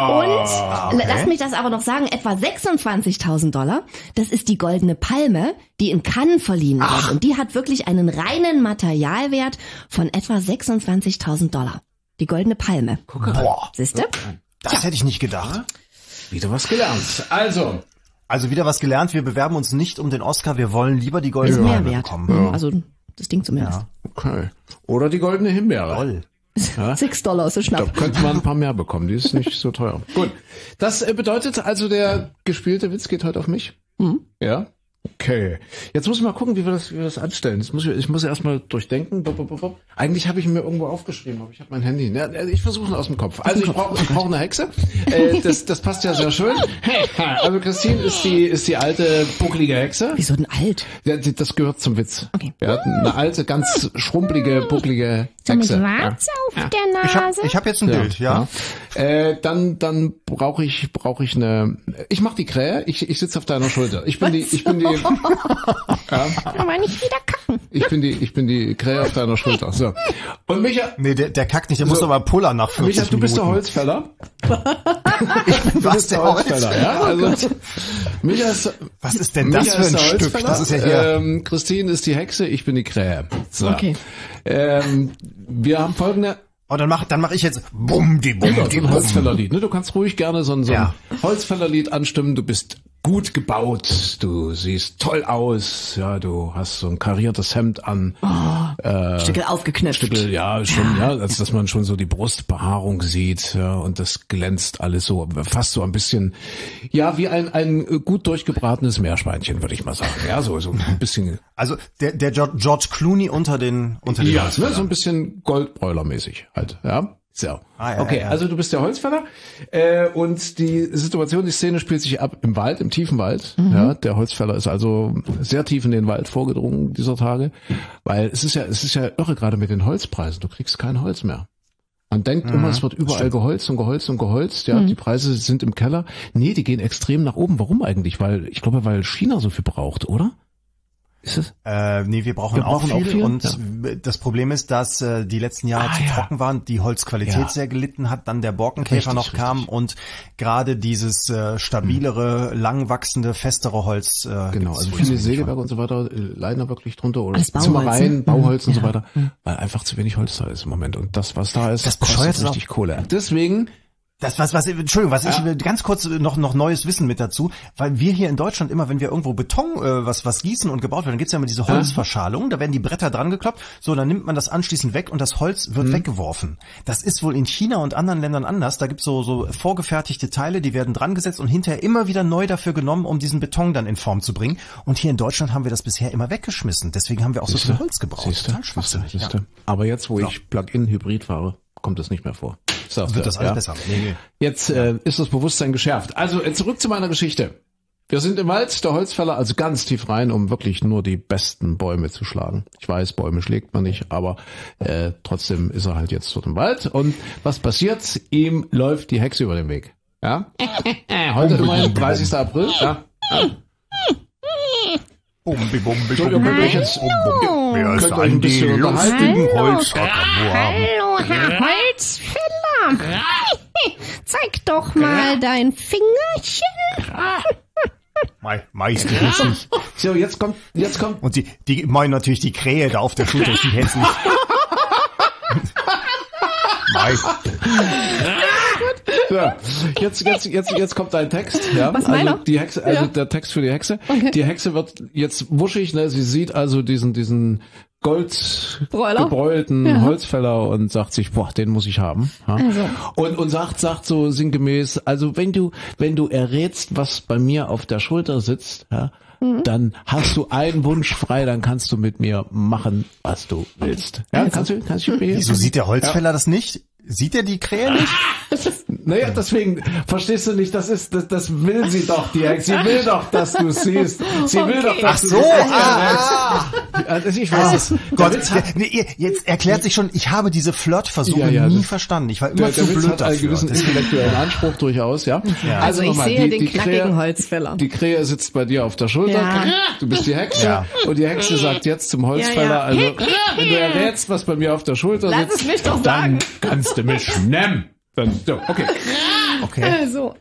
Und okay. lass mich das aber noch sagen, etwa sechsundzwanzigtausend Dollar, das ist die goldene Palme, die in Cannes verliehen wird. Ach. Und die hat wirklich einen reinen Materialwert von etwa sechsundzwanzigtausend Dollar. Die goldene Palme. Guck mal. Boah. Siehst du? Das ja. hätte ich nicht gedacht. Wieder was gelernt. Also. Also wieder was gelernt, wir bewerben uns nicht um den Oscar, wir wollen lieber die goldene Palme Palme wert. bekommen. Ja. Also das Ding zumindest. Ja. Okay. Oder die goldene Himbeere. Toll. Ja? Sechs Dollar ist so schnapp. Da könnte man ein paar mehr bekommen, die ist nicht so teuer. Gut, das bedeutet also, der gespielte Witz geht heute auf mich? Mhm. Ja? Okay. Jetzt muss ich mal gucken, wie wir das, wie wir das anstellen. Jetzt muss ich, ich muss erstmal durchdenken. Eigentlich habe ich ihn mir irgendwo aufgeschrieben, aber ich habe mein Handy. Ja, ich versuche es aus dem Kopf. Also ich brauche ich brauch eine Hexe. Äh, das, das passt ja sehr schön. Also Christine ist die, ist die alte, bucklige Hexe. Wieso denn alt? Ja, das gehört zum Witz. Okay. Ja, eine alte, ganz schrumpelige, bucklige Hexe. So mit Warz ja. auf ja. der Nase? Ich habe ich hab jetzt ein Ja, Bild, ja. ja. Äh, dann dann brauche ich brauche ich eine. Ich mach die Krähe. Ich ich sitze auf deiner Schulter. Ich bin die ich bin die. ja. Aber nicht wieder kacken. Ich bin die ich bin die Krähe auf deiner Schulter. So. Und Micha. Nee, der, der kackt nicht. Der so, muss aber pullern nach vierzig Micha, du Minuten. bist der Holzfäller. Ich bin du was bist der Holzfäller. Holzfäller. Ja. Also, Micha ist. Was ist denn das Micha für ein ist der Stück? Holzfäller. Das ist ja hier. Ähm, Christine ist die Hexe. Ich bin die Krähe. So. Okay. Ähm, wir haben folgende. Oh, dann mach, dann mach ich jetzt Bum, die Bum, Ja, die so ein Bum. Holzfällerlied. Ne? Du kannst ruhig gerne so ein, so ein Ja. Holzfällerlied anstimmen. Du bist gut gebaut. Du siehst toll aus. Ja, du hast so ein kariertes Hemd an. Oh, äh, Stückel aufgeknöpft. Stückel, ja, schon, ja, als dass man schon so die Brustbehaarung sieht, ja, und das glänzt alles so, fast so ein bisschen, ja, wie ein, ein gut durchgebratenes Meerschweinchen, würde ich mal sagen. Ja, so, so ein bisschen. Also, der, der George Clooney unter den, unter den Ja, ne, Holzfällern. so ein bisschen Goldbräuler-mäßig halt, ja. So. Ah, ja, okay, ja, ja. also du bist der Holzfäller äh, und die Situation, die Szene spielt sich ab im Wald, im tiefen Wald. Mhm. Ja, der Holzfäller ist also sehr tief in den Wald vorgedrungen dieser Tage, weil es ist ja, es ist ja irre gerade mit den Holzpreisen. Du kriegst kein Holz mehr. Man denkt mhm. immer, es wird überall Stimmt. geholzt und geholzt und geholzt. Ja, mhm. die Preise sind im Keller. Nee, die gehen extrem nach oben. Warum eigentlich? Weil ich glaube, weil China so viel braucht, oder? Ist es? Äh, nee, wir brauchen, wir auch, brauchen viel auch viel und ja. das Problem ist, dass äh, die letzten Jahre ah, zu ja. trocken waren, die Holzqualität ja. sehr gelitten hat, dann der Borkenkäfer richtig, noch kam richtig. und gerade dieses äh, stabilere, mhm. langwachsende, festere Holz. Äh, genau, also viele Sägewerke und so weiter äh, leiden da wirklich drunter oder Zimmereien, Bauholz und ja. so weiter, mhm. weil einfach zu wenig Holz da ist im Moment und das, was da ist, das kostet richtig Kohle. Deswegen Das was was Entschuldigung, was ja. ich will ganz kurz noch noch neues Wissen mit dazu, weil wir hier in Deutschland immer, wenn wir irgendwo Beton äh, was was gießen und gebaut wird, dann gibt's ja immer diese Holzverschalung, da werden die Bretter dran gekloppt, so dann nimmt man das anschließend weg und das Holz wird mhm. weggeworfen. Das ist wohl in China und anderen Ländern anders, da gibt's so so vorgefertigte Teile, die werden dran gesetzt und hinterher immer wieder neu dafür genommen, um diesen Beton dann in Form zu bringen und hier in Deutschland haben wir das bisher immer weggeschmissen. Deswegen haben wir auch Siehste? so viel Holz gebraucht. Siehste? Total schwachsinnig. Siehste? Ja. Aber jetzt, wo ja. ich Plug-in-Hybrid fahre, kommt das nicht mehr vor. So, wird das alles ja. besser. Nee, nee. Jetzt äh, ist das Bewusstsein geschärft. Also äh, zurück zu meiner Geschichte. Wir sind im Wald, der Holzfäller, also ganz tief rein, um wirklich nur die besten Bäume zu schlagen. Ich weiß, Bäume schlägt man nicht, aber äh, trotzdem ist er halt jetzt dort im Wald. Und was passiert? Ihm läuft die Hexe über den Weg. Ja? Heute immerhin dreißigster April. Ja. ja. Bumbi, bumbi, So, ihr bumbi, könnt euch jetzt bumbi. Wer ist könnt euch ein an die bisschen lustigen unterhalten. Holzhacker nur haben? Hallo, Herr Holzfäller. Zeig doch mal dein Fingerchen. Mei, meist hässlich. So, jetzt kommt, jetzt kommt. Und die, die meinen natürlich die Krähe da auf der Schulter, ist die hässlich. Mei. Ja, jetzt, jetzt, jetzt, jetzt kommt ein Text. Ja, Was also meiner? die Hexe, also Ja. der Text für die Hexe. Okay. Die Hexe wird jetzt wuschig, ne? Sie sieht also diesen, diesen Broiler? goldgebräulten Ja. Holzfäller und sagt sich, boah, den muss ich haben. Ja? Also. Und, und sagt, sagt so sinngemäß, also wenn du, wenn du errätst, was bei mir auf der Schulter sitzt, ja, Mhm. dann hast du einen Wunsch frei, dann kannst du mit mir machen, was du willst. Ja, Also. kannst du, kannst du mir Wieso sieht der Holzfäller das nicht? Sieht er die Krähe nicht? Naja, deswegen, verstehst du nicht, das ist, das, das will sie doch, die Hexe. Sie will doch, dass du es siehst. Sie will Okay. doch, dass Ach du so, es ah, Also ich weiß es. Gott, Der Witz hat, der, nee, ihr- jetzt erklärt sich schon, ich habe diese Flirtversuche Ja, ja, nie das- verstanden. Ich war immer der, zu der Witz blöd hat einen dafür. gewissen Das- intellektuellen Anspruch durchaus, ja. Also ich nochmal, sehe die, den die knackigen Krähe, Holzfäller. Die Krähe sitzt bei dir auf der Schulter. Ja. Du bist die Hexe. Ja. Und die Hexe sagt jetzt zum Holzfäller, Ja, ja. also, wenn du errätst, was bei mir auf der Schulter Lass sitzt, es mich doch sagen. dann kannst du mich nehmen. Dann, so, okay. Okay. Also.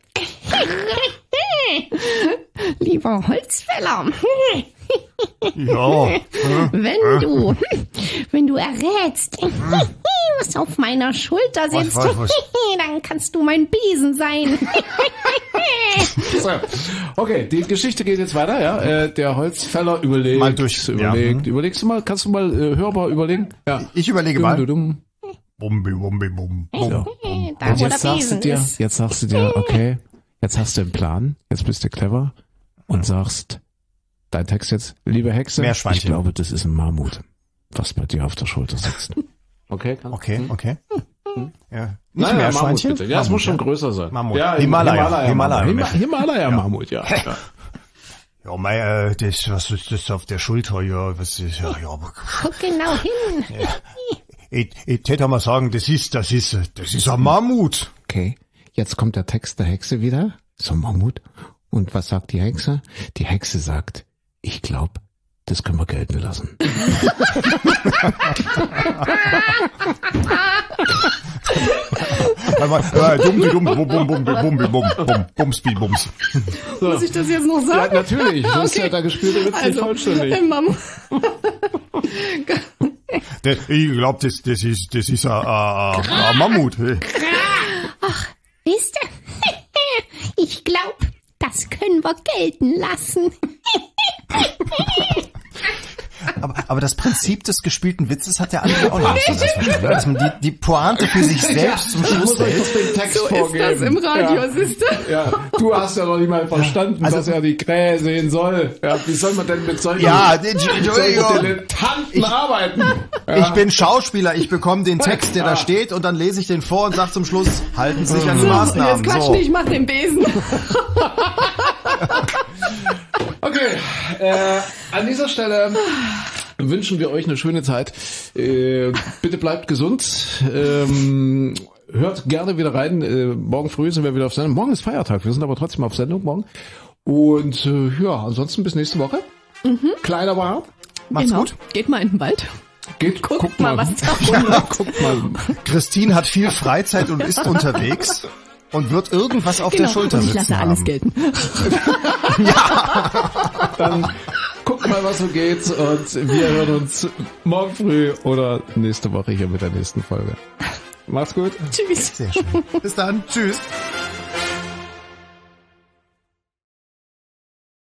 Lieber Holzfäller, Ja. wenn du, wenn du errätst, was auf meiner Schulter sitzt, was, was? dann kannst du mein Besen sein. So. Okay, die Geschichte geht jetzt weiter, ja. Äh, der Holzfäller überlegt, Mal durch- überlegt, ja, überlegst du mal, kannst du mal äh, hörbar überlegen? Ja. Ich überlege Dumm, mal. du, dumm. Bumbi, bumbi, bum, bum. Da, Und wo der jetzt sagst du Besen dir, ist. jetzt sagst du dir, okay, jetzt hast du einen Plan, jetzt bist du clever und sagst, dein Text jetzt, liebe Hexe, Meerschweinchen. ich glaube, das ist ein Mammut, was bei dir auf der Schulter sitzt. Okay, kann Okay, okay. Ja. Nicht Nein, mehr nein, Mammut Schweinchen? bitte. Ja, es Mammut, muss schon ja. größer sein. Mammut. Ja, Himalaya. Himalaya, Himalaya. Himalaya, Himalaya Mammut, ja. ja. Ja, mei, äh, das, was ist das auf der Schulter? Ja, was ist, ja, ja, aber, Guck genau hin. ich, ich hätte mal sagen, das ist, das ist, das ist ein Mammut. Okay, jetzt kommt der Text der Hexe wieder, so ein Mammut. Und was sagt die Hexe? Die Hexe sagt, ich glaube, das können wir gelten lassen. Ja, dumm, dumm, bum, bum, bum, bum, bum, bum, bum, bumspi, bums. Muss ich das jetzt noch Ja, sagen? natürlich, das ist Okay. ja der gespielte Witz nicht Also, vollständig. äh, Mama. Das, ich glaube, das, das ist, das ist ein, ein, ein Mammut. Hey. Wisst ihr? Ich glaube, das können wir gelten lassen. Aber, aber das Prinzip des gespielten Witzes hat der andere auch noch nicht so ganz verstanden. Dass man die, die Pointe für sich selbst zum Ich Schluss muss euch hält. doch den Text So ist vorgeben. das im Radio, Ja. siehst du? Ja, du hast ja noch nicht mal verstanden, Also- dass er die Krähe sehen soll. Ja, wie soll man denn mit solchen, Ja, mit solchen Entschuldigung. Dilettanten arbeiten? Ich bin Schauspieler, ich bekomme den Text, der da steht, und dann lese ich den vor und sage zum Schluss, halten Sie sich an die Jetzt Maßnahmen. quatsch So. nicht, ich mach den Besen. Okay, äh, an dieser Stelle wünschen wir euch eine schöne Zeit. Äh, bitte bleibt gesund. Ähm, hört gerne wieder rein. Äh, morgen früh sind wir wieder auf Sendung. Morgen ist Feiertag, wir sind aber trotzdem auf Sendung morgen. Und äh, ja, ansonsten bis nächste Woche. Kleiner war. Macht's Genau. gut. Geht mal in den Wald. Geht, Guckt guckt mal, mal, was da ja, guckt mal. Christine hat viel Freizeit und ist unterwegs und wird irgendwas auf Genau. der Schulter Und ich sitzen lasse alles haben. gelten. Dann guckt mal, was so geht, und wir hören uns morgen früh oder nächste Woche hier mit der nächsten Folge. Macht's gut. Tschüss. Sehr schön. Bis dann. Tschüss.